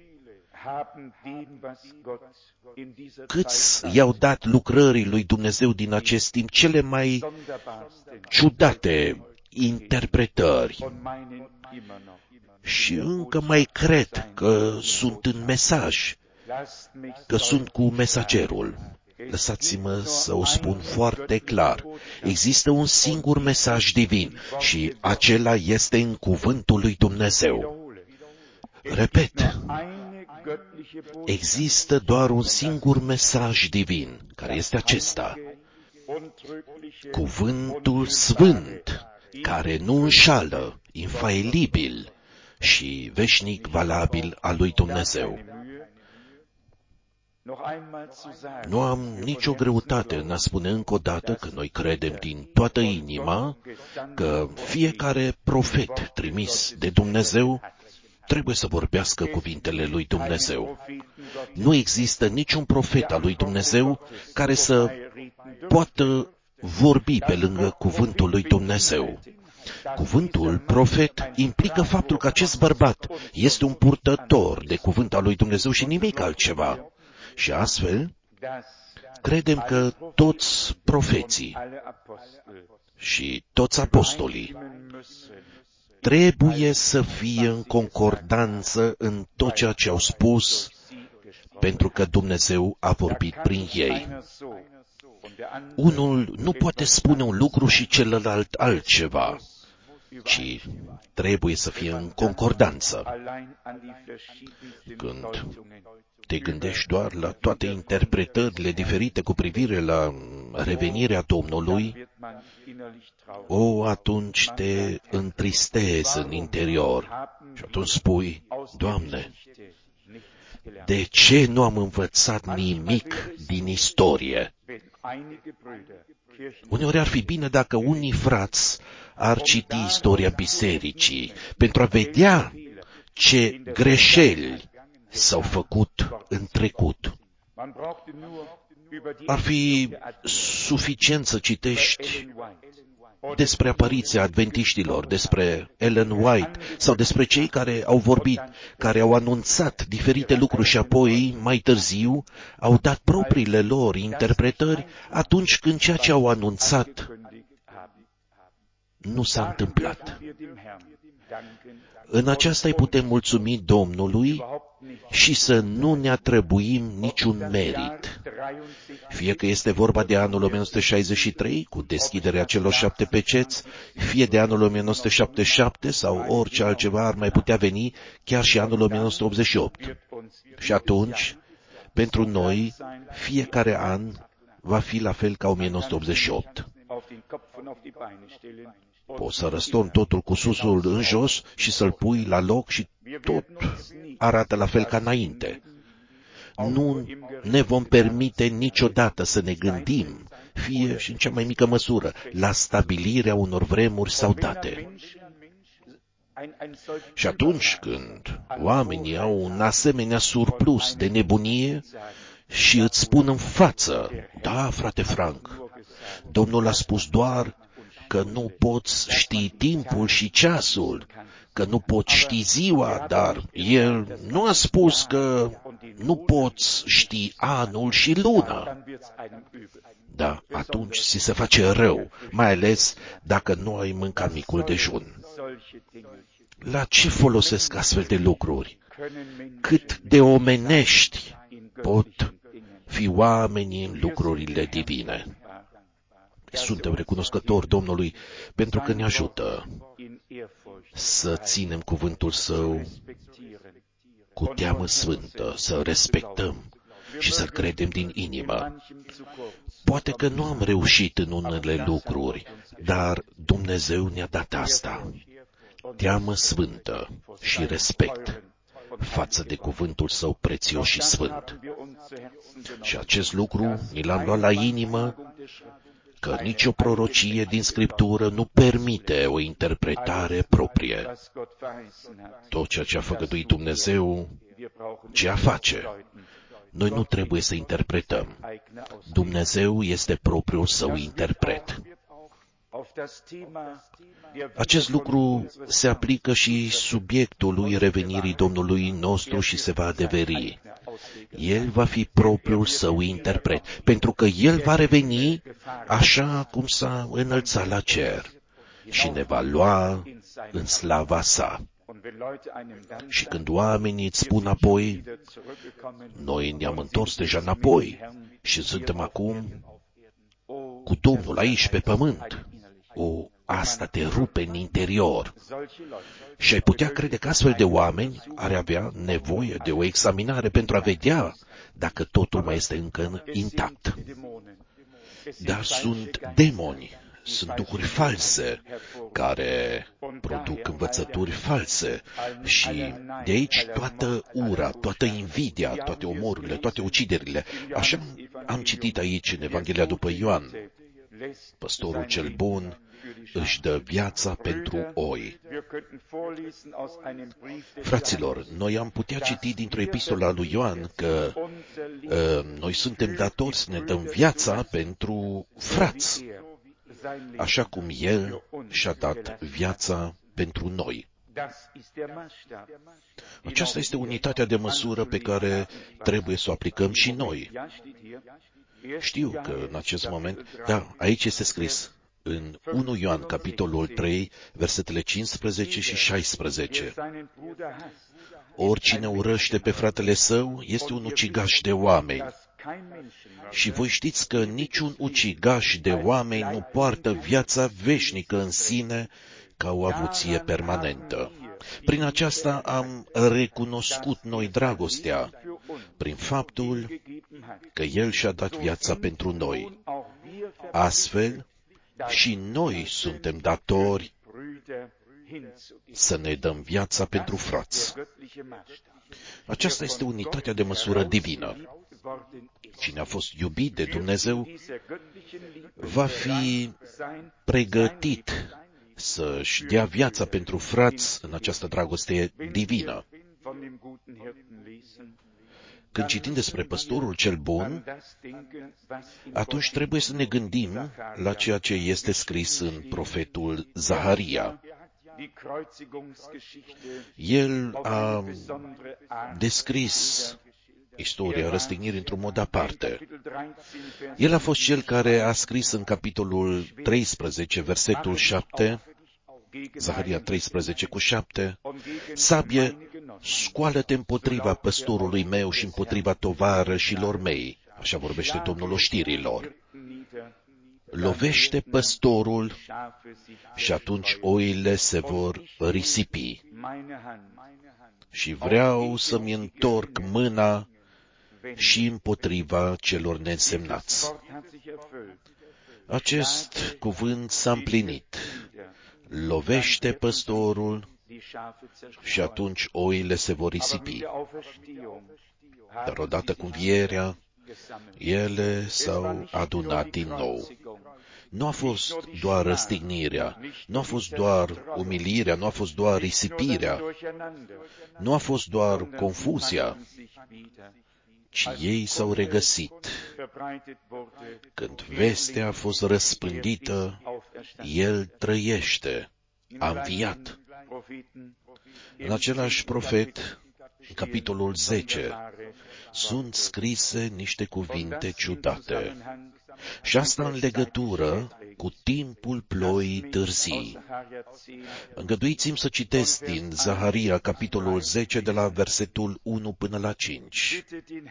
[SPEAKER 3] Câți i-au dat lucrării lui Dumnezeu din acest timp cele mai ciudate interpretări? Și încă mai cred că sunt în mesaj, că sunt cu mesagerul. Lăsați-mă să o spun foarte clar. Există un singur mesaj divin și acela este în cuvântul lui Dumnezeu. Repet, există doar un singur mesaj divin, care este acesta: cuvântul sfânt, care nu înșală, infailibil și veșnic valabil al lui Dumnezeu. Nu am nicio greutate în a spune încă o dată că noi credem din toată inima că fiecare profet trimis de Dumnezeu trebuie să vorbească cuvintele lui Dumnezeu. Nu există niciun profet al lui Dumnezeu care să poată vorbi pe lângă cuvântul lui Dumnezeu. Cuvântul profet implică faptul că acest bărbat este un purtător de cuvânt al lui Dumnezeu și nimic altceva. Și astfel, credem că toți profeții și toți apostolii trebuie să fie în concordanță în tot ceea ce au spus, pentru că Dumnezeu a vorbit prin ei. Unul nu poate spune un lucru și celălalt altceva, ci trebuie să fie în concordanță. Când te gândești doar la toate interpretările diferite cu privire la revenirea Domnului, atunci te întristezi în interior și atunci spui: Doamne, de ce nu am învățat nimic din istorie? Uneori ar fi bine dacă unii frați ar citi istoria bisericii pentru a vedea ce greșeli s-au făcut în trecut. ar fi suficient să citești despre apariția adventiștilor, despre Ellen White sau despre cei care au vorbit, care au anunțat diferite lucruri și apoi, mai târziu, au dat propriile lor interpretări atunci când ceea ce au anunțat nu s-a întâmplat. În aceasta îi putem mulțumi Domnului și să nu ne atribuim niciun merit. Fie că este vorba de anul 1963, cu deschiderea celor 7 peceți, fie de anul 1977 sau orice altceva ar mai putea veni, chiar și anul 1988. Și atunci, pentru noi, fiecare an va fi la fel ca 1988. Poți să răstorni totul cu susul în jos și să-l pui la loc și tot arată la fel ca înainte. Nu ne vom permite niciodată să ne gândim, fie și în cea mai mică măsură, la stabilirea unor vremuri sau date. Și atunci când oamenii au un asemenea surplus de nebunie și îți spun în față, da, frate Frank, Domnul a spus doar că nu poți ști timpul și ceasul, că nu poți ști ziua, dar El nu a spus că nu poți ști anul și luna. Da, atunci ți se face rău, mai ales dacă nu ai mâncat micul dejun. La ce folosesc astfel de lucruri? Cât de omenești pot fi oamenii în lucrurile divine? Suntem recunoscători Domnului pentru că ne ajută să ținem cuvântul Său cu teamă sfântă, să respectăm și să credem din inimă. Poate că nu am reușit în unele lucruri, dar Dumnezeu ne-a dat asta. Teamă sfântă și respect față de cuvântul Său prețios și sfânt. Și acest lucru ni l-am luat la inimă, că nicio prorocie din Scriptură nu permite o interpretare proprie. Tot ceea ce a făgăduit Dumnezeu, ce a face. Noi nu trebuie să interpretăm. Dumnezeu este propriul Său interpret. Acest lucru se aplică și subiectului revenirii Domnului nostru și se va adeveri. El va fi propriul Său interpret, pentru că El va reveni așa cum s-a înălțat la cer și ne va lua în slava Sa. Și când oamenii îți spun apoi, noi ne-am întors deja înapoi și suntem acum cu Domnul aici pe pământ, asta te rupe în interior. Și ai putea crede că astfel de oameni ar avea nevoie de o examinare pentru a vedea dacă totul mai este încă intact. Dar sunt demoni, sunt duhuri false care produc învățături false și de aici toată ura, toată invidia, toate omorurile, toate uciderile. Așa am citit aici în Evanghelia după Ioan. Păstorul cel bun își dă viața pentru oi. Fraților, noi am putea citi dintr-o epistolă a lui Ioan că noi suntem datori să ne dăm viața pentru frați, așa cum El și-a dat viața pentru noi. Aceasta este unitatea de măsură pe care trebuie să o aplicăm și noi. Știu că în acest moment, da, aici este scris, în 1 Ioan, capitolul 3, versetele 15 și 16. Oricine urăște pe fratele său este un ucigaș de oameni. Și voi știți că niciun ucigaș de oameni nu poartă viața veșnică în sine ca o avuție permanentă. Prin aceasta am recunoscut noi dragostea, prin faptul că El și-a dat viața pentru noi. Astfel, și noi suntem datori să ne dăm viața pentru frați. Aceasta este unitatea de măsură divină. Cine a fost iubit de Dumnezeu va fi pregătit să-și dea viața pentru frați în această dragoste divină. Când citim despre păstorul cel bun, atunci trebuie să ne gândim la ceea ce este scris în profetul Zaharia. El a descris istoria răstignirii într-un mod aparte. El a fost cel care a scris în capitolul 13, versetul 7, Zaharia 13:7, sabie, scoală-te împotriva păstorului meu și împotriva tovarășilor mei, așa vorbește Domnul oștirilor. Lovește păstorul și atunci oile se vor risipi. Și vreau să-mi întorc mâna și împotriva celor neînsemnați. Acest cuvânt s-a împlinit. Lovește păstorul și atunci oile se vor risipi. Dar odată cu învierea, ele s-au adunat din nou. Nu a fost doar răstignirea, nu a fost doar umilirea, nu a fost doar risipirea, nu a fost doar confuzia, ci ei s-au regăsit. Când vestea a fost răspândită, El trăiește, a înviat. În același profet, în capitolul 10, sunt scrise niște cuvinte ciudate. Și asta în legătură cu timpul ploii târzii. Îngăduiți-mi să citesc din Zaharia, capitolul 10, de la versetul 1 până la 5.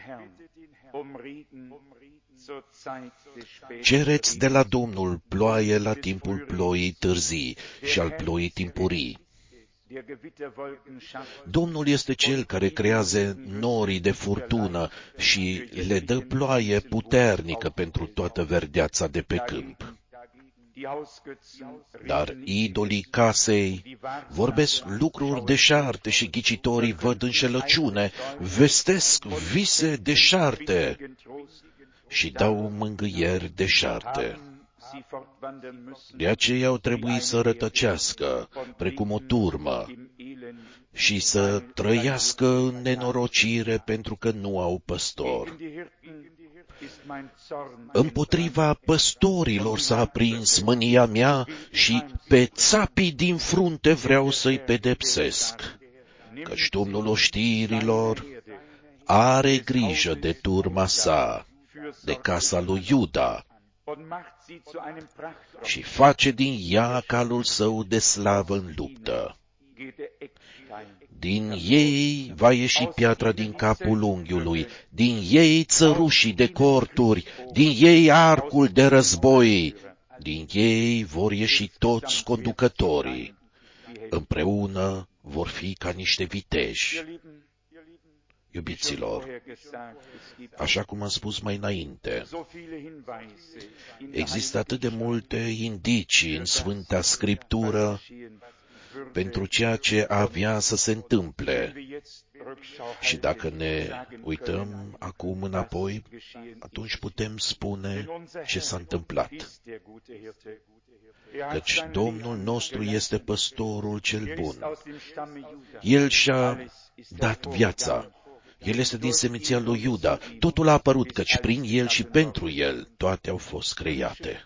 [SPEAKER 3] Cereți de la Domnul ploaie la timpul ploii târzii și al ploii timpurii. Domnul este Cel care creează norii de furtună și le dă ploaie puternică pentru toată verdeața de pe câmp. Dar idolii casei vorbesc lucruri deșarte și ghicitorii văd înșelăciune, vestesc vise deșarte și dau mângâieri deșarte. De aceea au trebuit să rătăcească, precum o turmă, și să trăiască în nenorocire pentru că nu au păstor. Împotriva păstorilor s-a aprins mânia mea și pe țapii din frunte vreau să-i pedepsesc, căci Domnul oștirilor are grijă de turma sa, de casa lui Iuda, și face din ea calul său de slavă în luptă. Din ei va ieși piatra din capul unghiului, din ei țărușii de corturi, din ei arcul de război, din ei vor ieși toți conducătorii. Împreună vor fi ca niște viteji. Iubiților, așa cum am spus mai înainte, există atât de multe indicii în Sfânta Scriptură pentru ceea ce avea să se întâmple. Și dacă ne uităm acum înapoi, atunci putem spune ce s-a întâmplat. Căci Domnul nostru este păstorul cel bun. El și-a dat viața. El este din seminția lui Iuda. Totul a apărut, căci prin El și pentru El toate au fost create.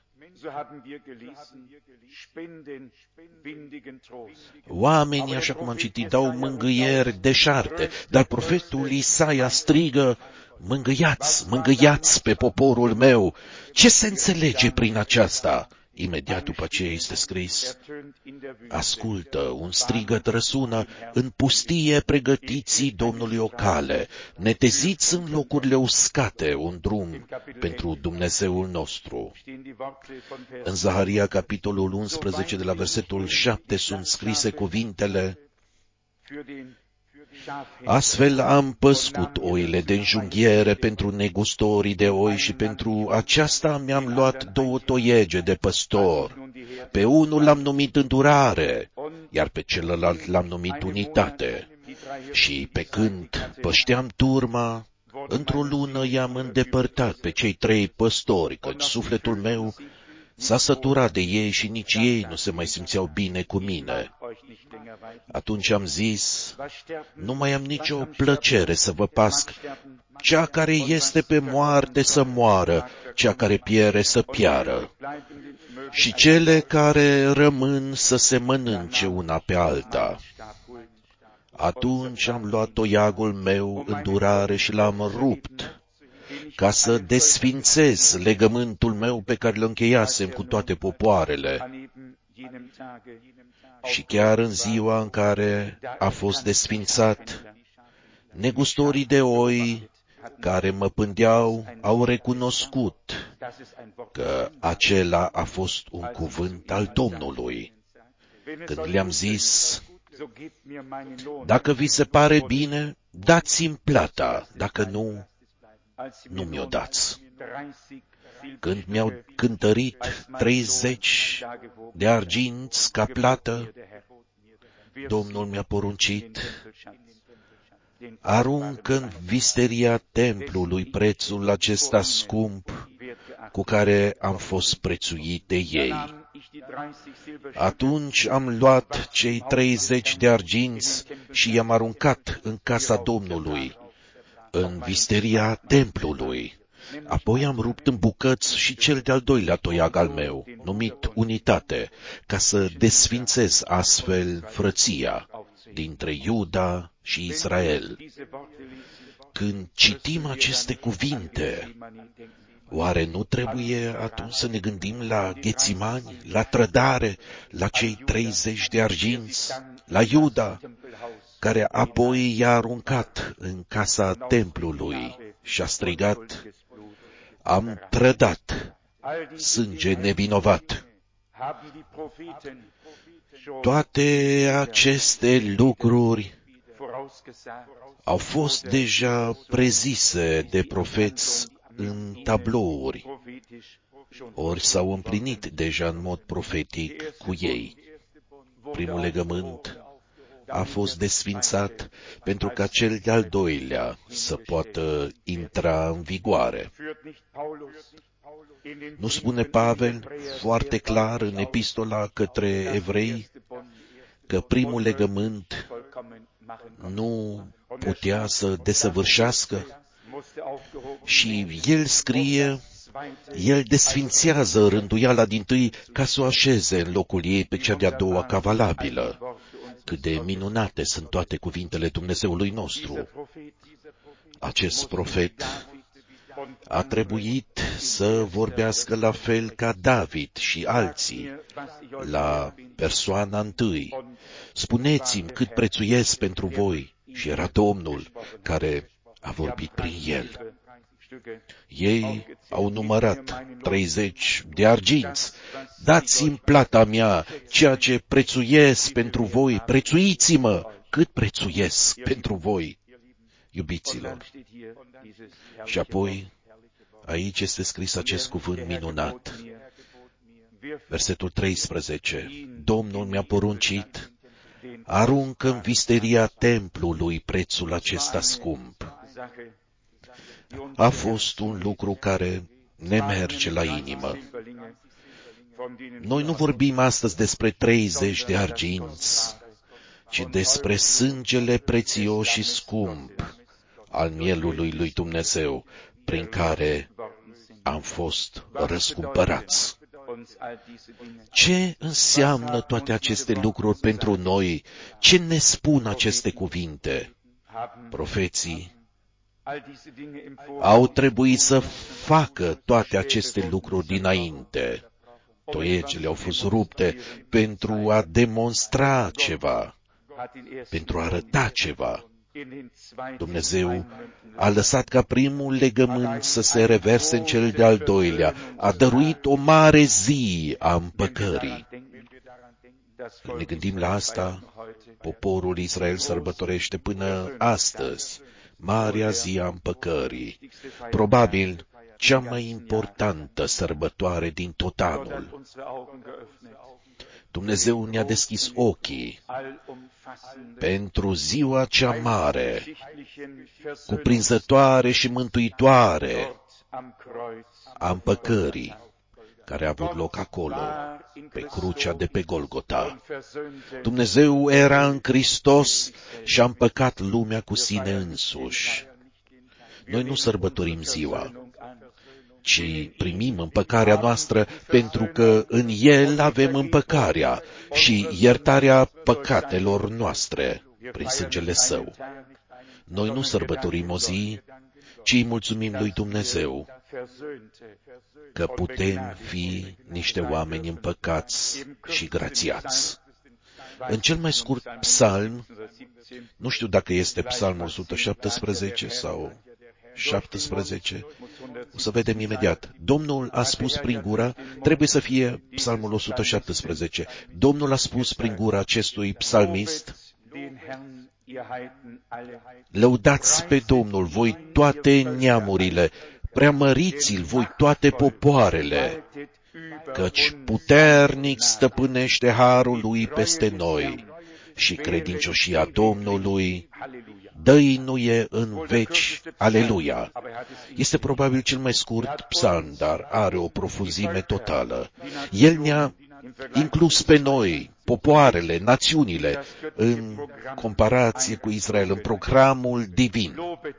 [SPEAKER 3] Oamenii, așa cum am citit, dau mângâieri deșarte, dar profetul Isaia strigă, mângâiați, mângâiați pe poporul meu. Ce se înțelege prin aceasta? Imediat după aceea este scris, ascultă, un strigăt răsună, în pustie pregătiți Domnului o cale, neteziți în locurile uscate un drum pentru Dumnezeul nostru. În Zaharia, capitolul 11, de la versetul 7, sunt scrise cuvintele, astfel am păscut oile de înjunghiere pentru negustorii de oi și pentru aceasta mi-am luat 2 toiege de păstor. Pe unul l-am numit Îndurare, iar pe celălalt l-am numit Unitate. Și pe când pășteam turma, într-o lună i-am îndepărtat pe cei 3 păstori, căci sufletul meu s-a săturat de ei și nici ei nu se mai simțeau bine cu mine. Atunci am zis, nu mai am nicio plăcere să vă pasc, cea care este pe moarte să moară, cea care piere să piară, și cele care rămân să se mănânce una pe alta. Atunci am luat toiagul meu în durare și l-am rupt, ca să desfințez legământul meu pe care îl încheiasem cu toate popoarele. Și chiar în ziua în care a fost desfințat, negustorii de oi care mă pândeau au recunoscut că acela a fost un cuvânt al Domnului. Când le-am zis: dacă vi se pare bine, dați-mi plata, dacă nu, nu mi-o dați. Când mi-au cântărit 30 de arginți ca plată, Domnul mi-a poruncit: aruncă în visteria templului prețul acesta scump cu care am fost prețuit de ei. Atunci am luat cei 30 de arginți și i-am aruncat în casa Domnului, în visteria templului. Apoi am rupt în bucăți și cel de-al doilea toiag al meu, numit Unitate, ca să desfințez astfel frăția dintre Iuda și Israel. Când citim aceste cuvinte, oare nu trebuie atunci să ne gândim la Ghețimani, la trădare, la cei 30 de arginți, la Iuda, care apoi i-a aruncat în casa templului și a strigat: am trădat sânge nevinovat. Toate aceste lucruri au fost deja prezise de profeți în tablouri, ori s-au împlinit deja în mod profetic cu ei. Primul legământ a fost desfințat pentru ca cel de-al doilea să poată intra în vigoare. Nu spune Pavel foarte clar în epistola către evrei că primul legământ nu putea să desăvârșească? Și el scrie: el desfințează rânduiala dintâi ca să o așeze în locul ei pe cea de-a doua ca valabilă. Cât de minunate sunt toate cuvintele Dumnezeului nostru! Acest profet a trebuit să vorbească la fel ca David și alții, la persoana întâi. Spuneți-mi cât prețuiesc pentru voi. Și era Domnul care a vorbit prin el. Ei au numărat 30 de arginți. Dați-mi plata mea, ceea ce prețuiesc pentru voi, prețuiți-mă cât prețuiesc pentru voi, iubiților. Și apoi, aici este scris acest cuvânt minunat. Versetul 13. Domnul mi-a poruncit: aruncă în visteria templului prețul acesta scump. A fost un lucru care ne merge la inimă. Noi nu vorbim astăzi despre 30 de arginți, ci despre sângele prețios și scump al mielului lui Dumnezeu, prin care am fost răscumpărați. Ce înseamnă toate aceste lucruri pentru noi? Ce ne spun aceste cuvinte? Profeții au trebuit să facă toate aceste lucruri dinainte. Toiegele au fost rupte pentru a demonstra ceva, pentru a arăta ceva. Dumnezeu a lăsat ca primul legământ să se reverse în cel de-al doilea, a dăruit o mare zi a împăcării. Când ne gândim la asta, poporul Israel sărbătorește până astăzi Marea Zi a Împăcării, probabil cea mai importantă sărbătoare din tot anul. Dumnezeu ne-a deschis ochii pentru ziua cea mare, cuprinzătoare și mântuitoare a împăcării, care a avut loc acolo, pe crucea de pe Golgota. Dumnezeu era în Hristos și a împăcat lumea cu sine însuși. Noi nu sărbătorim ziua, ci primim împăcarea noastră pentru că în El avem împăcarea și iertarea păcatelor noastre prin sângele Său. Noi nu sărbătorim o zi, ci îi mulțumim lui Dumnezeu că putem fi niște oameni împăcați și grațiați. În cel mai scurt psalm, nu știu dacă este psalmul 117 sau 17, o să vedem imediat. Domnul a spus prin gura, trebuie să fie psalmul 117. Domnul a spus prin gura acestui psalmist: lăudați pe Domnul, voi toate neamurile, preamăriți-l, voi toate popoarele, căci puternic stăpânește harul lui peste noi și credincioșia Domnului dăinuie în veci. Aleluia! Este probabil cel mai scurt psalm, dar are o profunzime totală. El ne-a inclus pe noi, popoarele, națiunile, în comparație cu Israel, în programul divin.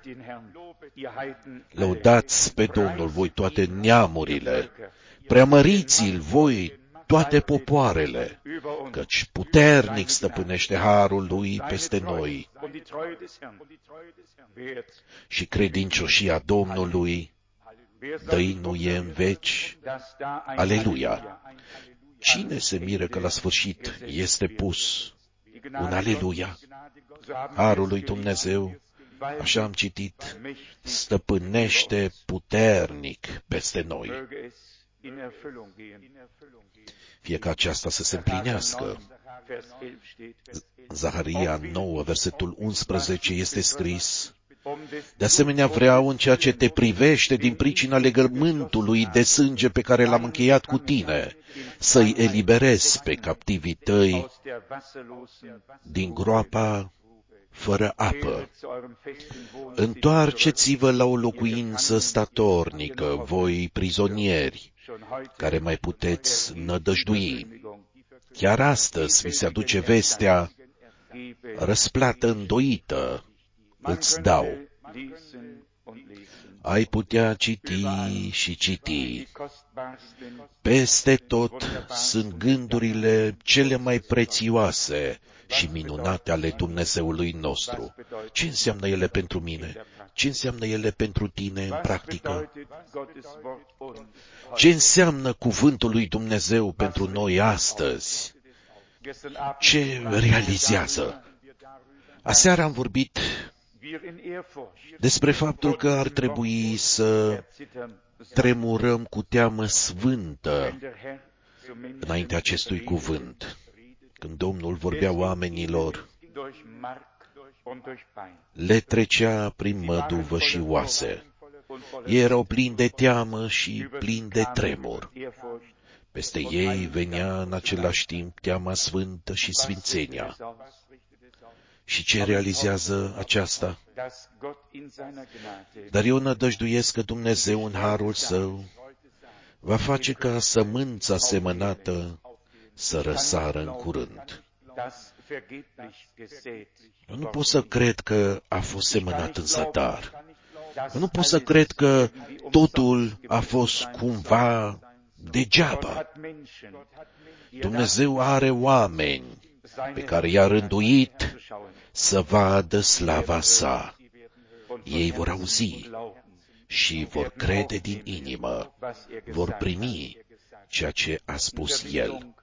[SPEAKER 3] Lăudați pe Domnul, voi toate neamurile, preamăriți-l, voi toate popoarele, căci puternic stăpânește harul lui peste noi și credincioșia Domnului dăinuie în veci. Aleluia! Cine se miră că la sfârșit este pus un aleluia? Harul lui Dumnezeu, așa am citit, stăpânește puternic peste noi. Fie ca aceasta să se împlinească. Zaharia 9, versetul 11 este scris: de asemenea vreau, în ceea ce te privește, din pricina legământului de sânge pe care l-am încheiat cu tine, să-i eliberezi pe captivii tăi din groapa fără apă. Întoarceți-vă la o locuință statornică, voi prizonieri, care mai puteți nădăjdui. Chiar astăzi vi se aduce vestea, răsplată îndoită îți dau. Ai putea citi și citi. Peste tot sunt gândurile cele mai prețioase și minunate ale Dumnezeului nostru. Ce înseamnă ele pentru mine? Ce înseamnă ele pentru tine în practică? Ce înseamnă cuvântul lui Dumnezeu pentru noi astăzi? Ce realizează? Aseară am vorbit despre faptul că ar trebui să tremurăm cu teamă sfântă înaintea acestui cuvânt. Când Domnul vorbea oamenilor, le trecea prin măduvă și oase. Ei erau plini de teamă și plini de tremur. Peste ei venea în același timp teama sfântă și sfințenia. Și ce realizează aceasta? Dar eu nădăjduiesc că Dumnezeu, în harul Său, va face ca sămânța semănată să răsară în curând. Eu nu pot să cred că a fost semănat în zadar. Eu nu pot să cred că totul a fost cumva degeaba. Dumnezeu are oameni pe care i-a rânduit să vadă slava sa. Ei vor auzi și vor crede din inimă, vor primi ceea ce a spus El.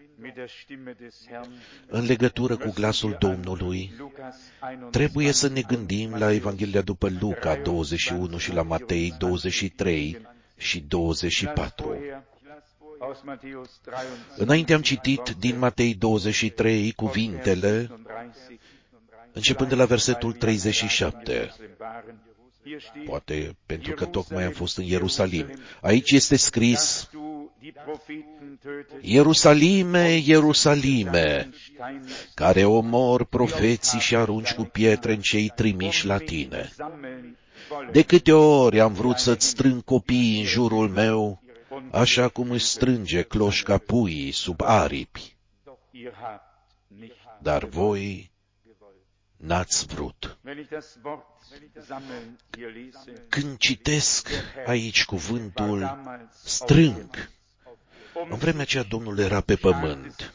[SPEAKER 3] În legătură cu glasul Domnului, trebuie să ne gândim la Evanghelia după Luca 21 și la Matei 23 și 24. Înainte am citit din Matei 23 cuvintele, începând de la versetul 37. Poate pentru că tocmai am fost în Ierusalim. Aici este scris: Ierusalime, Ierusalime, care omor profeții și arunci cu pietre în cei trimiși la tine. De câte ori am vrut să-ți strâng copiii în jurul meu, așa cum își strânge cloșca puii sub aripi. Dar voi n-ați vrut. Când citesc aici cuvântul strâng, în vremea aceea Domnul era pe pământ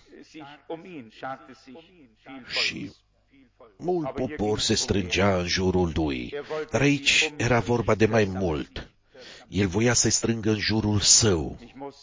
[SPEAKER 3] și mult popor se strângea în jurul lui, dar aici era vorba de mai mult. El voia să-i strângă în jurul său.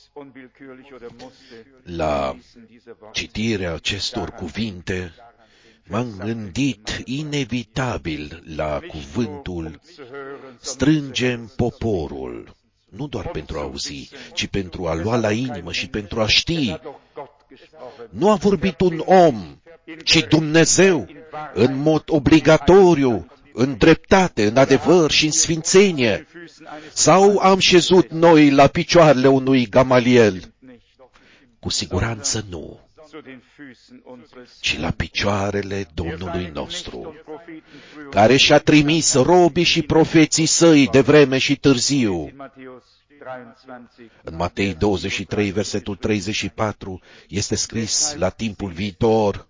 [SPEAKER 3] La citirea acestor cuvinte, m-am gândit inevitabil la cuvântul strângem poporul, nu doar pentru a auzi, ci pentru a lua la inimă și pentru a ști. Nu a vorbit un om, ci Dumnezeu, în mod obligatoriu, în dreptate, în adevăr și în sfințenie. Sau am șezut noi la picioarele unui Gamaliel? Cu siguranță nu, ci la picioarele Domnului nostru, care și-a trimis robii și profeții săi de vreme și târziu. În Matei 23, versetul 34, este scris la timpul viitor: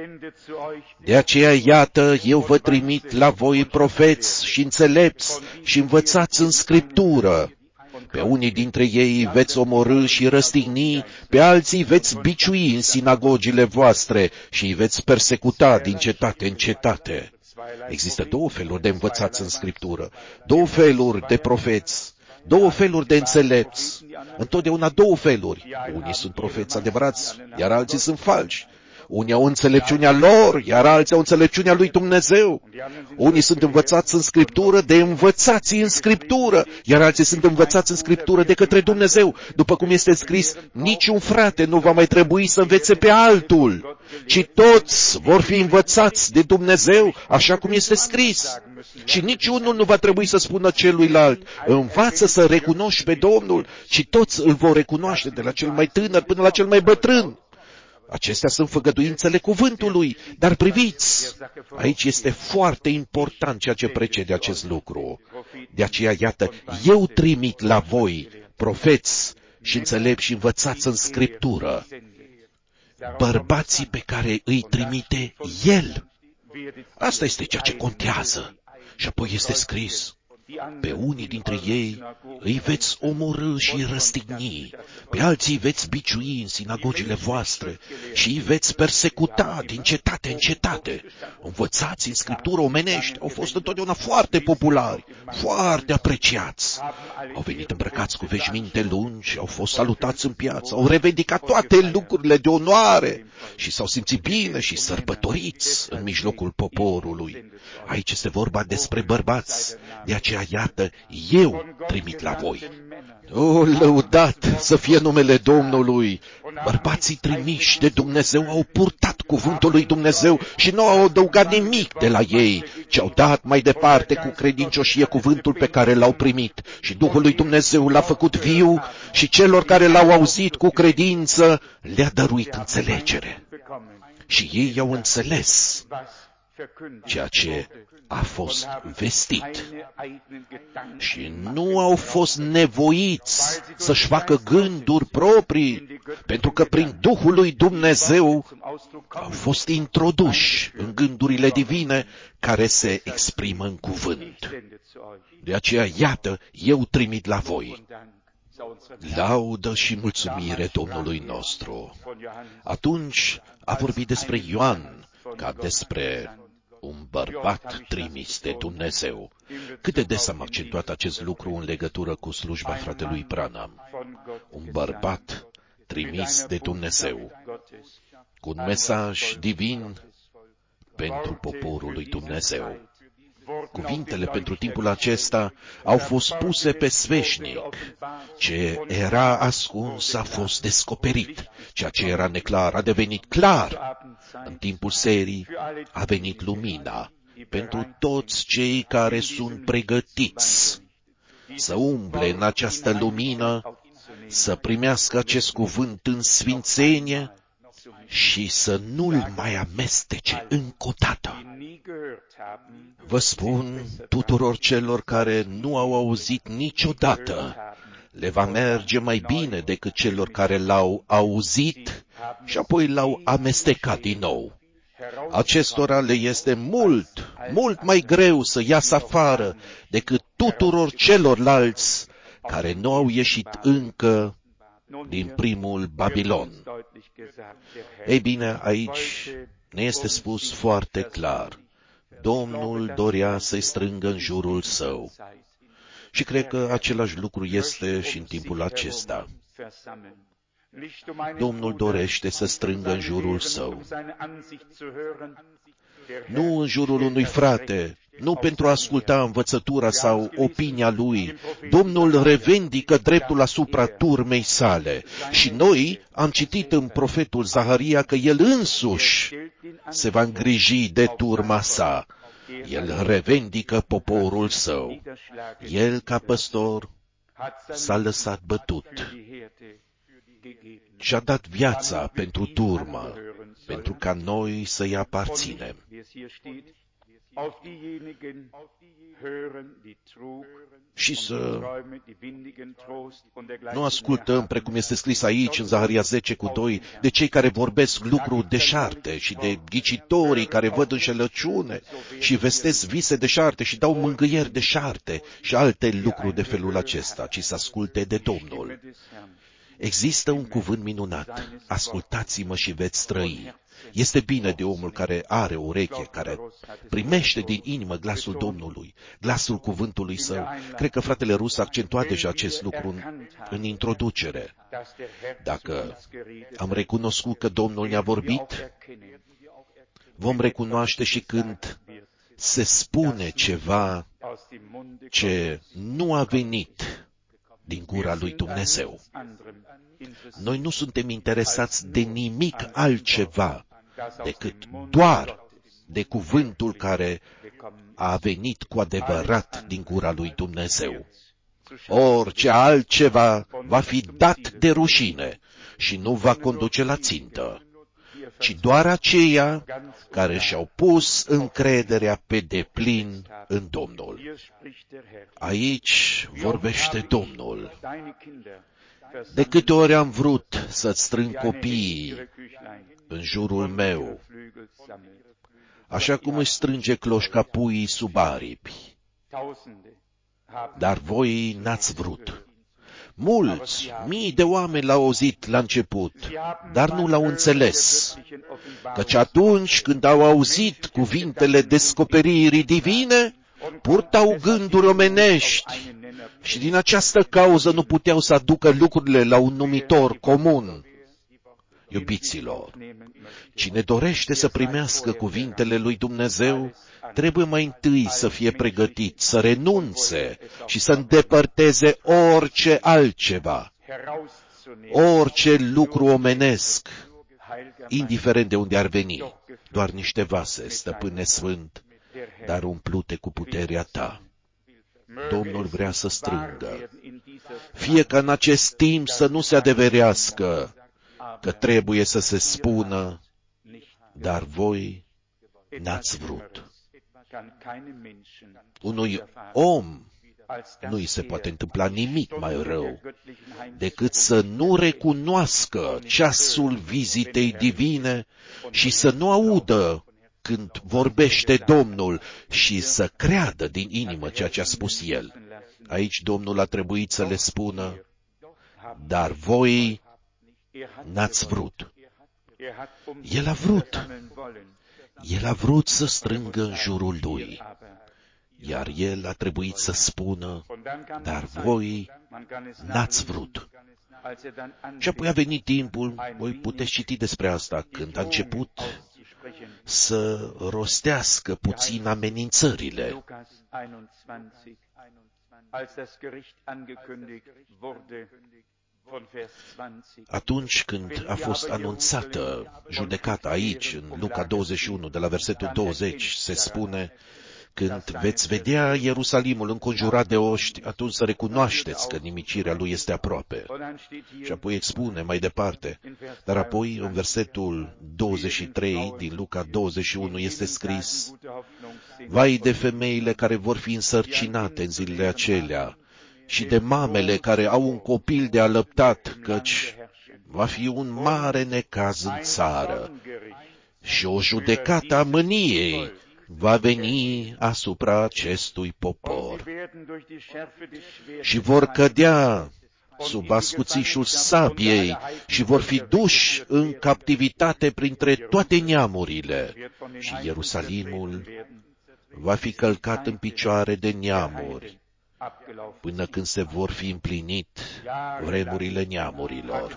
[SPEAKER 3] de aceea, iată, eu vă trimit la voi profeți și înțelepți și învățați în Scriptură. Pe unii dintre ei veți omorî și răstigni, pe alții veți biciui în sinagogile voastre și îi veți persecuta din cetate în cetate. Există două feluri de învățați în Scriptură, două feluri de profeți, două feluri de înțelepți, întotdeauna două feluri. Unii sunt profeți adevărați, iar alții sunt falși. Unii au înțelepciunea lor, iar alții au înțelepciunea lui Dumnezeu. Unii sunt învățați în Scriptură de învățații în Scriptură, iar alții sunt învățați în Scriptură de către Dumnezeu. După cum este scris, niciun frate nu va mai trebui să învețe pe altul, ci toți vor fi învățați de Dumnezeu, așa cum este scris. Și niciunul nu va trebui să spună celuilalt: învață să recunoști pe Domnul, ci toți îl vor recunoaște, de la cel mai tânăr până la cel mai bătrân. Acestea sunt făgăduințele cuvântului, dar priviți, aici este foarte important ceea ce precede acest lucru. De aceea, iată, eu trimit la voi profeți și înțelepți și învățați în Scriptură, bărbații pe care îi trimite El. Asta este ceea ce contează. Și apoi este scris: pe unii dintre ei îi veți omorî și răstigni, pe alții veți biciui în sinagogile voastre și îi veți persecuta din cetate în cetate. Învățați în Scriptură omenești au fost întotdeauna foarte populari, foarte apreciați. Au venit îmbrăcați cu veșminte lungi, au fost salutați în piață, au revendicat toate lucrurile de onoare și s-au simțit bine și sărbătoriți în mijlocul poporului. Aici este vorba despre bărbați, de aceea, iată, eu trimit la voi. O, lăudat să fie numele Domnului! Bărbații trimiși de Dumnezeu au purtat cuvântul lui Dumnezeu și nu au adăugat nimic de la ei, ci au dat mai departe cu credincioșie cuvântul pe care l-au primit. Și Duhul lui Dumnezeu l-a făcut viu și celor care l-au auzit cu credință le-a dăruit înțelegere. Și ei au înțeles ceea ce a fost vestit și nu au fost nevoiți să-și facă gânduri proprii, pentru că prin Duhul lui Dumnezeu au fost introduși în gândurile divine care se exprimă în cuvânt. De aceea, iată, eu trimit la voi. Laudă și mulțumire Domnului nostru. Atunci a vorbit despre Ioan ca despre un bărbat trimis de Dumnezeu. Cât de des am accentuat acest lucru în legătură cu slujba fratelui Branham. Un bărbat trimis de Dumnezeu, cu un mesaj divin pentru poporul lui Dumnezeu. Cuvintele pentru timpul acesta au fost puse pe sfeșnic. Ce era ascuns a fost descoperit. Ceea ce era neclar a devenit clar. În timpul serii a venit lumina pentru toți cei care sunt pregătiți să umble în această lumină, să primească acest cuvânt în sfințenie și să nu-l mai amestece încă o dată. Vă spun tuturor celor care nu au auzit niciodată, le va merge mai bine decât celor care l-au auzit și apoi l-au amestecat din nou. Acestora le este mult mai greu să iasă afară decât tuturor celorlalți care nu au ieșit încă din primul Babilon. Ei bine, aici ne este spus foarte clar. Domnul dorea să-i strângă în jurul său. Și cred că același lucru este și în timpul acesta. Domnul dorește să strângă în jurul său. Nu în jurul unui frate, nu pentru a asculta învățătura sau opinia lui. Domnul revendică dreptul asupra turmei sale. Și noi am citit în profetul Zaharia că el însuși se va îngriji de turma sa. El revendică poporul său. El, ca păstor, s-a lăsat bătut și-a dat viața pentru turmă, pentru ca noi să-i aparținem. Și să nu ascultăm, precum este scris aici în Zaharia 10:2, de cei care vorbesc lucruri deșarte și de ghicitorii care văd înșelăciune și vestesc vise deșarte și dau mângâieri deșarte și alte lucruri de felul acesta, ci să asculte de Domnul. Există un cuvânt minunat. Ascultați-mă și veți trăi. Este bine de omul care are o ureche, care primește din inimă glasul Domnului, glasul cuvântului său. Cred că fratele Rus a accentuat deja acest lucru în introducere. Dacă am recunoscut că Domnul ne-a vorbit, vom recunoaște și când se spune ceva ce nu a venit din gura lui Dumnezeu. Noi nu suntem interesați de nimic altceva decât doar de cuvântul care a venit cu adevărat din gura lui Dumnezeu. Orice altceva va fi dat de rușine și nu va conduce la țintă, ci doar aceia care și-au pus încrederea pe deplin în Domnul. Aici vorbește Domnul. De câte ori am vrut să-ți strâng copiii în jurul meu, așa cum își strânge cloșca puii sub aripi, dar voi n-ați vrut. Mulți, mii de oameni l-au auzit la început, dar nu l-au înțeles, căci atunci când au auzit cuvintele descoperirii divine, purtau gânduri omenești și din această cauză nu puteau să aducă lucrurile la un numitor comun. Iubiților, cine dorește să primească cuvintele lui Dumnezeu, trebuie mai întâi să fie pregătit, să renunțe și să îndepărteze orice altceva, orice lucru omenesc, indiferent de unde ar veni, doar niște vase, stăpâne sfânt, dar umplute cu puterea ta. Domnul vrea să strângă. Fie ca în acest timp să nu se adeverească că trebuie să se spună, dar voi n-ați vrut. Unui om nu îi se poate întâmpla nimic mai rău decât să nu recunoască ceasul vizitei divine și să nu audă când vorbește Domnul și să creadă din inimă ceea ce a spus El. Aici Domnul a trebuit să le spună, dar voi n-ați vrut. El a vrut. El a vrut să strângă în jurul lui, iar El a trebuit să spună, dar voi n-ați vrut. Și apoi a venit timpul, voi puteți citi despre asta, când a început să rostească puțin amenințările. Atunci când a fost anunțată judecata aici, în Luca 21, de la versetul 20, se spune, când veți vedea Ierusalimul înconjurat de oști, atunci să recunoașteți că nimicirea lui este aproape. Și apoi expune mai departe. Dar apoi, în versetul 23 din Luca 21, este scris, vai de femeile care vor fi însărcinate în zilele acelea și de mamele care au un copil de alăptat, căci va fi un mare necaz în țară și o judecată a mâniei va veni asupra acestui popor. Și vor cădea sub ascuțișul sabiei și vor fi duși în captivitate printre toate neamurile. Și Ierusalimul va fi călcat în picioare de neamuri, până când se vor fi împlinit vremurile neamurilor.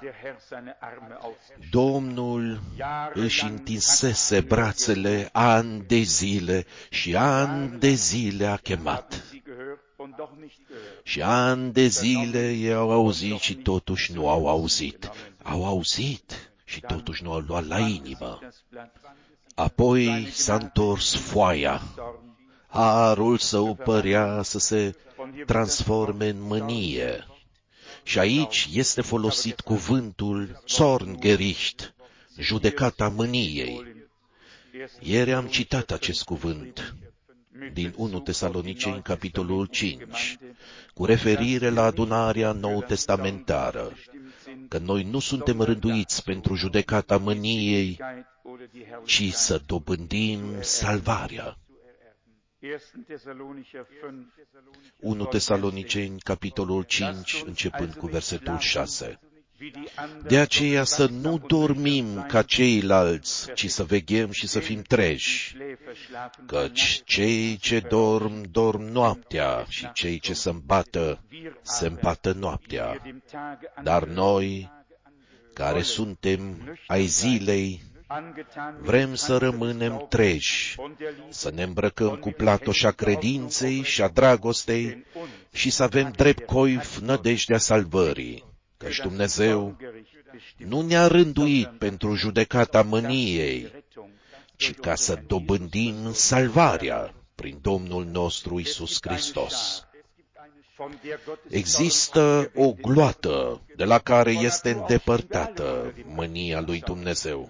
[SPEAKER 3] Domnul își întinsese brațele ani de zile și ani de zile a chemat. Și ani de zile ei au auzit și totuși nu au auzit. Au auzit și totuși nu au luat la inimă. Apoi s-a întors foaia. Harul său părea să se transforme în mânie. Și aici este folosit cuvântul Zorngericht, judecata mâniei. Ieri am citat acest cuvânt din 1 Tesaloniceni, capitolul 5, cu referire la adunarea nou-testamentară, că noi nu suntem rânduiți pentru judecata mâniei, ci să dobândim salvarea. 1 Tesaloniceni, capitolul 5, începând cu versetul 6. De aceea să nu dormim ca ceilalți, ci să veghem și să fim treji, căci cei ce dorm, dorm noaptea și cei ce se îmbată noaptea. Dar noi, care suntem ai zilei, vrem să rămânem treji, să ne îmbrăcăm cu platoșa credinței și a dragostei și să avem drept coif nădejdea salvării. Căci Dumnezeu nu ne-a rânduit pentru judecata mâniei, ci ca să dobândim salvarea prin Domnul nostru Iisus Hristos. Există o gloată de la care este îndepărtată mânia lui Dumnezeu.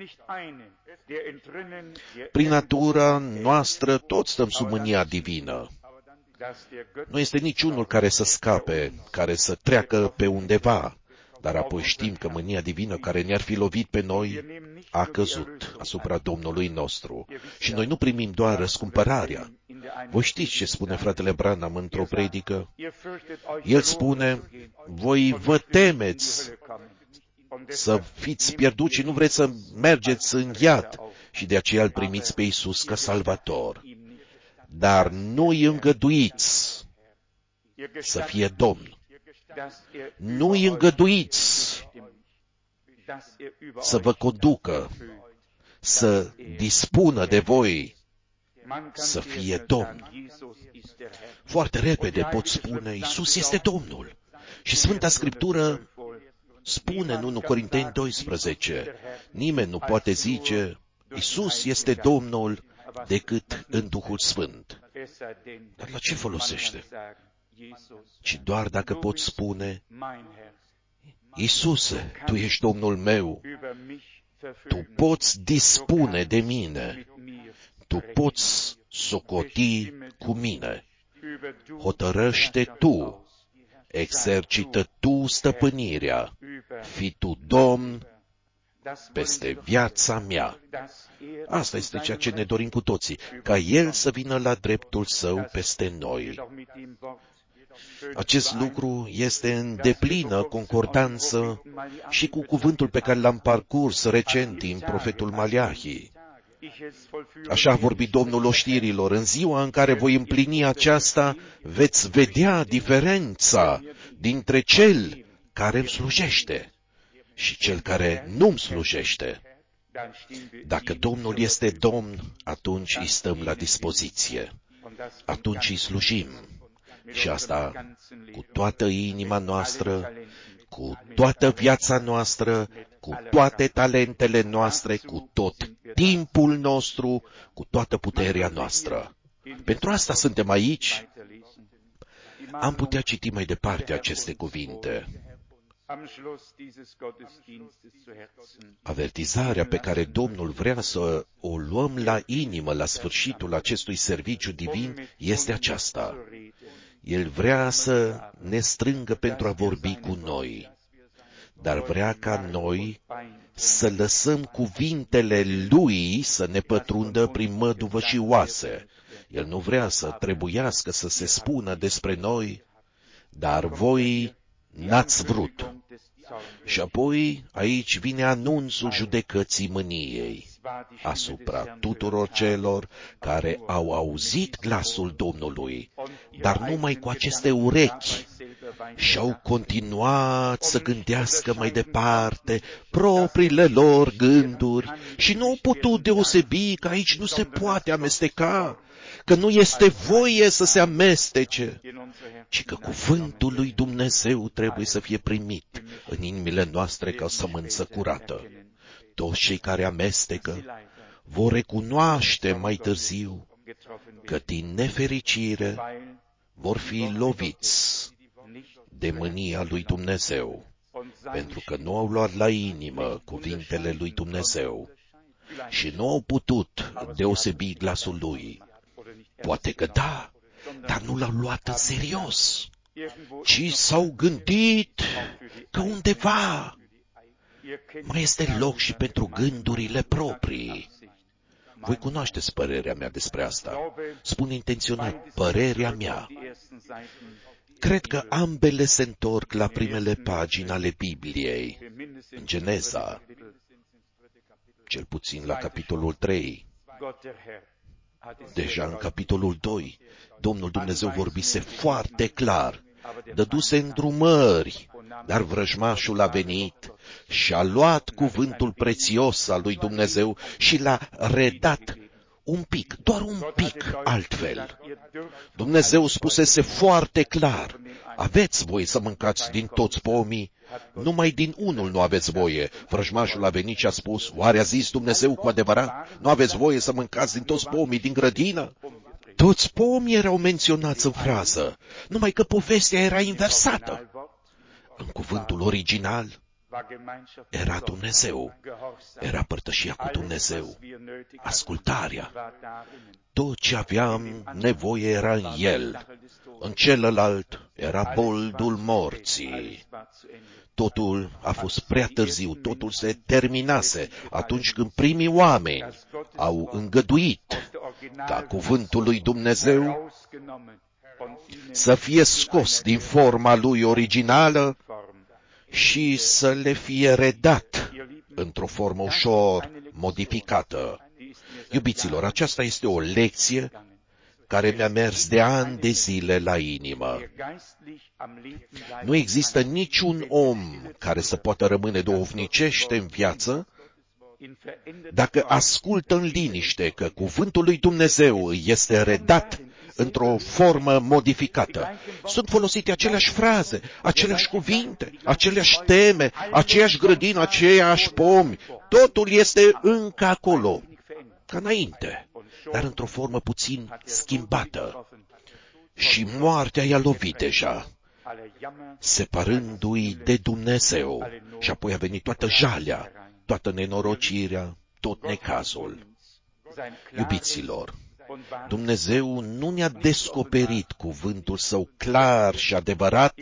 [SPEAKER 3] Prin natura noastră toți stăm sub mânia divină. Nu este niciunul care să scape, care să treacă pe undeva, dar apoi știm că mânia divină care ne-ar fi lovit pe noi a căzut asupra Domnului nostru. Și noi nu primim doar răscumpărarea. Voi știți ce spune fratele Branham într-o predică? El spune, voi vă temeți să fiți pierduți și nu vreți să mergeți în iad și de aceea îl primiți pe Iisus ca salvator. Dar nu îi îngăduiți să fie Domn. Nu îi îngăduiți să vă conducă, să dispună de voi, să fie Domn. Foarte repede pot spune, Iisus este Domnul. Și Sfânta Scriptură spune în 1 Corinteni 12, nimeni nu poate zice, Iisus este Domnul decât în Duhul Sfânt. Dar la ce folosește? Ci doar dacă pot spune, Iisuse, Tu ești Domnul meu, Tu poți dispune de mine, Tu poți socoti cu mine, hotărăște Tu, exercită Tu stăpânirea, fii Tu Domn peste viața mea. Asta este ceea ce ne dorim cu toții, ca El să vină la dreptul Său peste noi. Acest lucru este în deplină concordanță și cu cuvântul pe care l-am parcurs recent din profetul Maleahi. Așa a vorbit Domnul oștirilor, în ziua în care voi împlini aceasta, veți vedea diferența dintre cel care îmi slujește și cel care nu îmi slujește. Dacă Domnul este Domn, atunci îi stăm la dispoziție. Atunci îi slujim. Și asta cu toată inima noastră, cu toată viața noastră, cu toate talentele noastre, cu tot timpul nostru, cu toată puterea noastră. Pentru asta suntem aici. Am putea citi mai departe aceste cuvinte. Avertizarea pe care Domnul vrea să o luăm la inimă la sfârșitul acestui serviciu divin este aceasta. El vrea să ne strângă pentru a vorbi cu noi. dar vrea ca noi să lăsăm cuvintele Lui să ne pătrundă prin măduvă și oase. El nu vrea să trebuiască să se spună despre noi, dar voi n-ați vrut. Și apoi aici vine anunțul judecății mâniei asupra tuturor celor care au auzit glasul Domnului, dar numai cu aceste urechi și-au continuat să gândească mai departe propriile lor gânduri și nu au putut deosebi că aici nu se poate amesteca, că nu este voie să se amestece, ci că cuvântul lui Dumnezeu trebuie să fie primit în inimile noastre ca o sămânță curată. Toți cei care amestecă vor recunoaște mai târziu că din nefericire vor fi loviți de mânia lui Dumnezeu, pentru că nu au luat la inimă cuvintele lui Dumnezeu și nu au putut deosebi glasul lui. Poate că da, dar nu l-au luat în serios, ci s-au gândit că undeva mai este loc și pentru gândurile proprii. Voi cunoașteți părerea mea despre asta. Spun intenționat părerea mea. Cred că ambele se întorc la primele pagini ale Bibliei, în Geneza, cel puțin la capitolul 3. Deja în capitolul 2, Domnul Dumnezeu vorbise foarte clar, dăduse îndrumări, dar vrăjmașul a venit și a luat cuvântul prețios al lui Dumnezeu și l-a redat un pic, doar un pic altfel. Dumnezeu spusese foarte clar, aveți voie să mâncați din toți pomii, numai din unul nu aveți voie. Vrăjmașul a venit și a spus, oare a zis Dumnezeu cu adevărat? Nu aveți voie să mâncați din toți pomii din grădină? Toți pomii erau menționați în frază, numai că povestea era inversată. În cuvântul original era Dumnezeu, era părtășia cu Dumnezeu, ascultarea. Tot ce aveam nevoie era în El, în celălalt era boldul morții. Totul a fost prea târziu, totul se terminase atunci când primii oameni au îngăduit ca cuvântul lui Dumnezeu să fie scos din forma lui originală și să le fie redat într-o formă ușor modificată. Iubiților, aceasta este o lecție care mi-a mers de ani de zile la inimă. Nu există niciun om care să poată rămâne duhovnicește în viață dacă ascultă în liniște că cuvântul lui Dumnezeu îi este redat într-o formă modificată. Sunt folosite aceleași fraze, aceleași cuvinte, aceleași teme, aceeași grădină, aceiași pomi. Totul este încă acolo, ca înainte, dar într-o formă puțin schimbată. Și moartea i-a lovit deja, separându-i de Dumnezeu. Și apoi a venit toată jalea, toată nenorocirea, tot necazul. Iubiților, Dumnezeu nu ne-a descoperit cuvântul Său clar și adevărat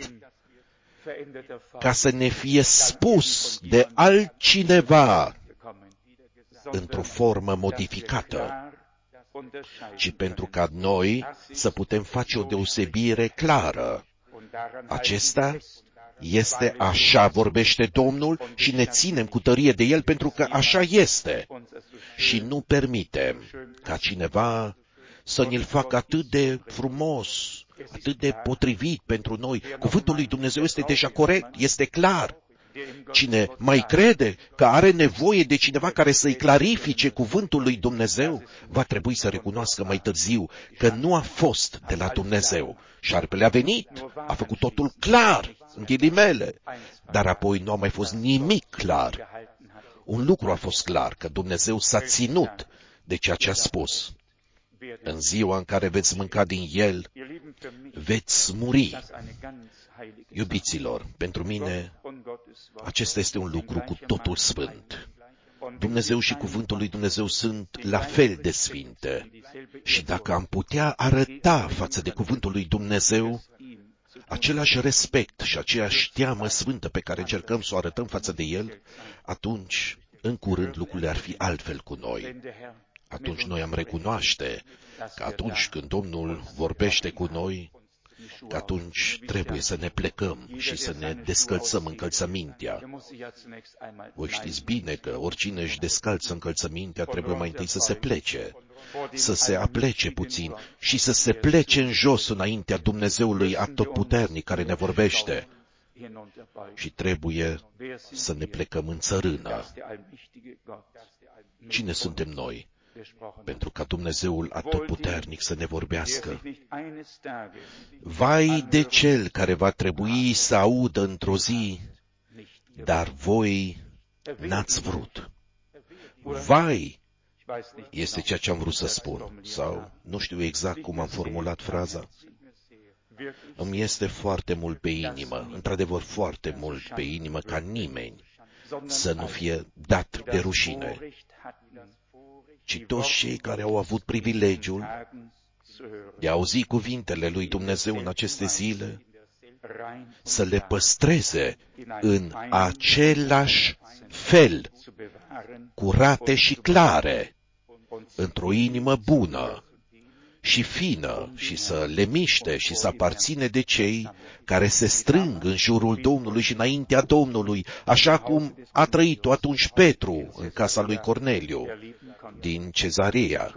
[SPEAKER 3] ca să ne fie spus de altcineva într-o formă modificată, ci pentru ca noi să putem face o deosebire clară. Acesta este așa vorbește Domnul și ne ținem cu tărie de El pentru că așa este. Și nu permitem ca cineva să ne-l facă atât de frumos, atât de potrivit pentru noi. Cuvântul lui Dumnezeu este deja corect, este clar. Cine mai crede că are nevoie de cineva care să-i clarifice cuvântul lui Dumnezeu, va trebui să recunoască mai târziu că nu a fost de la Dumnezeu. Șarpele a venit, a făcut totul clar, în ghilimele, dar apoi nu a mai fost nimic clar. Un lucru a fost clar, că Dumnezeu s-a ținut de ceea ce a spus. În ziua în care veți mânca din el, veți muri. Iubiților, pentru mine, acesta este un lucru cu totul sfânt. Dumnezeu și cuvântul lui Dumnezeu sunt la fel de sfinte. Și dacă am putea arăta față de cuvântul lui Dumnezeu același respect și aceeași teamă sfântă pe care încercăm să o arătăm față de El, atunci, în curând, lucrurile ar fi altfel cu noi. Atunci noi am recunoaște că atunci când Domnul vorbește cu noi, că atunci trebuie să ne plecăm și să ne descălțăm încălțămintea. Voi știți bine că oricine își descalță încălțămintea trebuie mai întâi să se plece, să se aplece puțin și să se plece în jos înaintea Dumnezeului Atotputernic care ne vorbește. Și trebuie să ne plecăm în țărână. Cine suntem noi? Pentru ca Dumnezeul Atotputernic să ne vorbească. Vai de cel care va trebui să audă într-o zi, dar voi n-ați vrut. Vai este ceea ce am vrut să spun, sau nu știu exact cum am formulat fraza. Îmi este foarte mult pe inimă, într-adevăr foarte mult pe inimă, ca nimeni să nu fie dat de rușine, ci toți cei care au avut privilegiul de a auzi cuvintele lui Dumnezeu în aceste zile, să le păstreze în același fel, curate și clare, într-o inimă bună și fină, și să le miște și să aparține de cei care se strâng în jurul Domnului și înaintea Domnului, așa cum a trăit-o atunci Petru în casa lui Corneliu din Cezarea.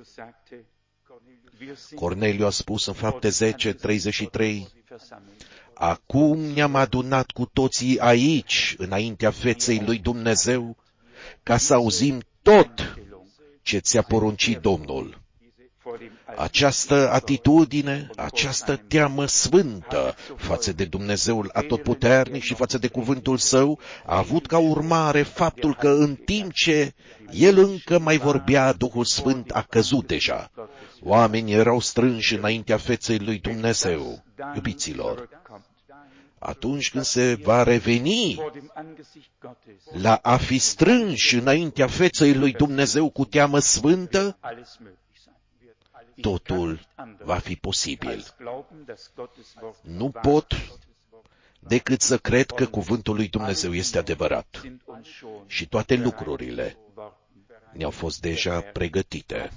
[SPEAKER 3] Corneliu a spus în Fapte 10:33, acum ne-am adunat cu toții aici, înaintea feței lui Dumnezeu, ca să auzim tot ce ți-a poruncit Domnul. Această atitudine, această teamă sfântă față de Dumnezeul Atotputernic și față de cuvântul Său a avut ca urmare faptul că în timp ce El încă mai vorbea, Duhul Sfânt a căzut deja. Oamenii erau strânși înaintea feței lui Dumnezeu. Iubiților, atunci când se va reveni la a fi strânși înaintea feței lui Dumnezeu cu teamă sfântă, totul va fi posibil. Nu pot decât să cred că cuvântul lui Dumnezeu este adevărat și toate lucrurile ne-au fost deja pregătite.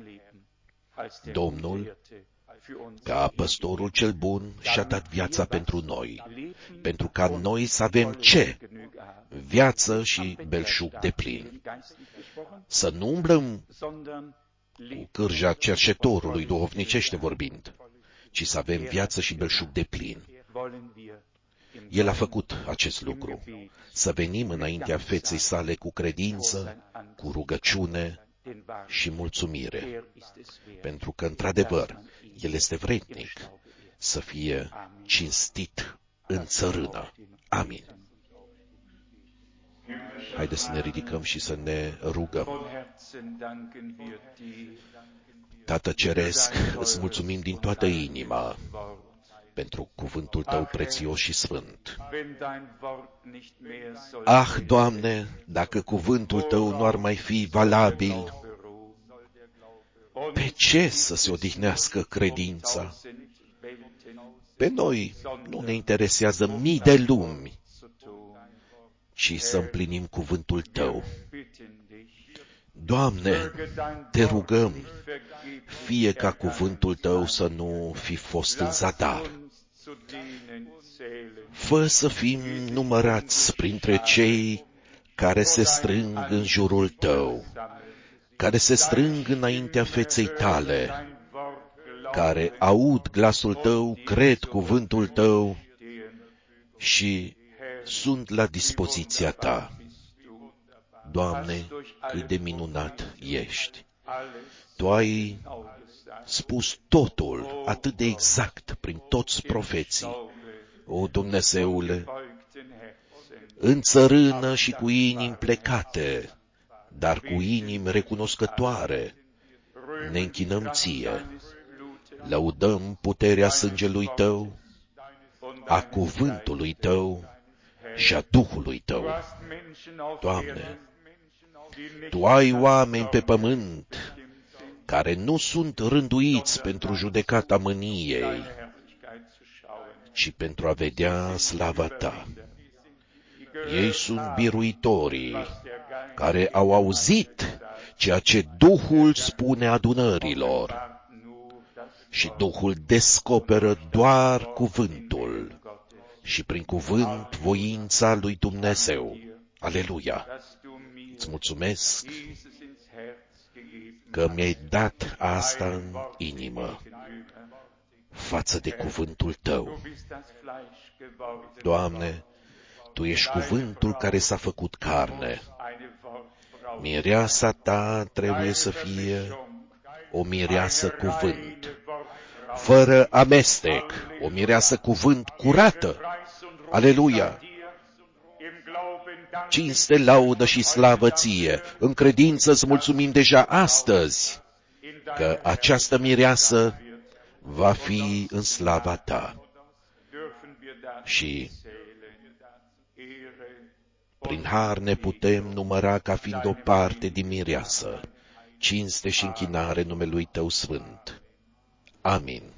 [SPEAKER 3] Domnul, ca păstorul cel bun, și-a dat viața pentru noi, pentru ca noi să avem ce? Viață și belșug deplin. Să nu umblăm cu cârja cerșetorului, duhovnicește vorbind, ci să avem viață și belșug deplin. El a făcut acest lucru, să venim înaintea feței sale cu credință, cu rugăciune și mulțumire, pentru că, într-adevăr, El este vrednic să fie cinstit în țărână. Amin. Haideți să ne ridicăm și să ne rugăm. Tată Ceresc, îți mulțumim din toată inima pentru cuvântul Tău prețios și sfânt. Ah, Doamne, dacă cuvântul Tău nu ar mai fi valabil, pe ce să se odihnească credința? Pe noi nu ne interesează mii de lumi, ci să împlinim cuvântul Tău. Doamne, Te rugăm, fie ca cuvântul Tău să nu fi fost în zadar. Fă să fim numărați printre cei care se strâng în jurul Tău, care se strâng înaintea feței Tale, care aud glasul Tău, cred cuvântul Tău și sunt la dispoziția Ta. Doamne, cât de minunat ești! Tu ai spus totul atât de exact prin toți profeții. O, Dumnezeule, în țărână și cu inimi plecate, dar cu inimi recunoscătoare, ne închinăm Ție, lăudăm puterea sângelui Tău, a cuvântului Tău și a Duhului Tău. Doamne, Tu ai oameni pe pământ care nu sunt rânduiți pentru judecata mâniei, și pentru a vedea slava ta. Ei sunt biruitorii care au auzit ceea ce Duhul spune adunărilor și Duhul descoperă doar cuvântul și prin cuvânt voința lui Dumnezeu. Aleluia! Îți mulțumesc că mi-ai dat asta în inimă față de cuvântul tău. Doamne, Tu ești cuvântul care s-a făcut carne. Mireasa ta trebuie să fie o mireasă cuvânt, fără amestec, o mireasă cuvânt curată. Aleluia! Cinste, laudă și slavă ție, în credință îți mulțumim deja astăzi că această mireasă va fi în slava ta. Și prin har ne putem număra ca fiind o parte din mireasă. Cinste și închinare numelui Tău sfânt. Amin.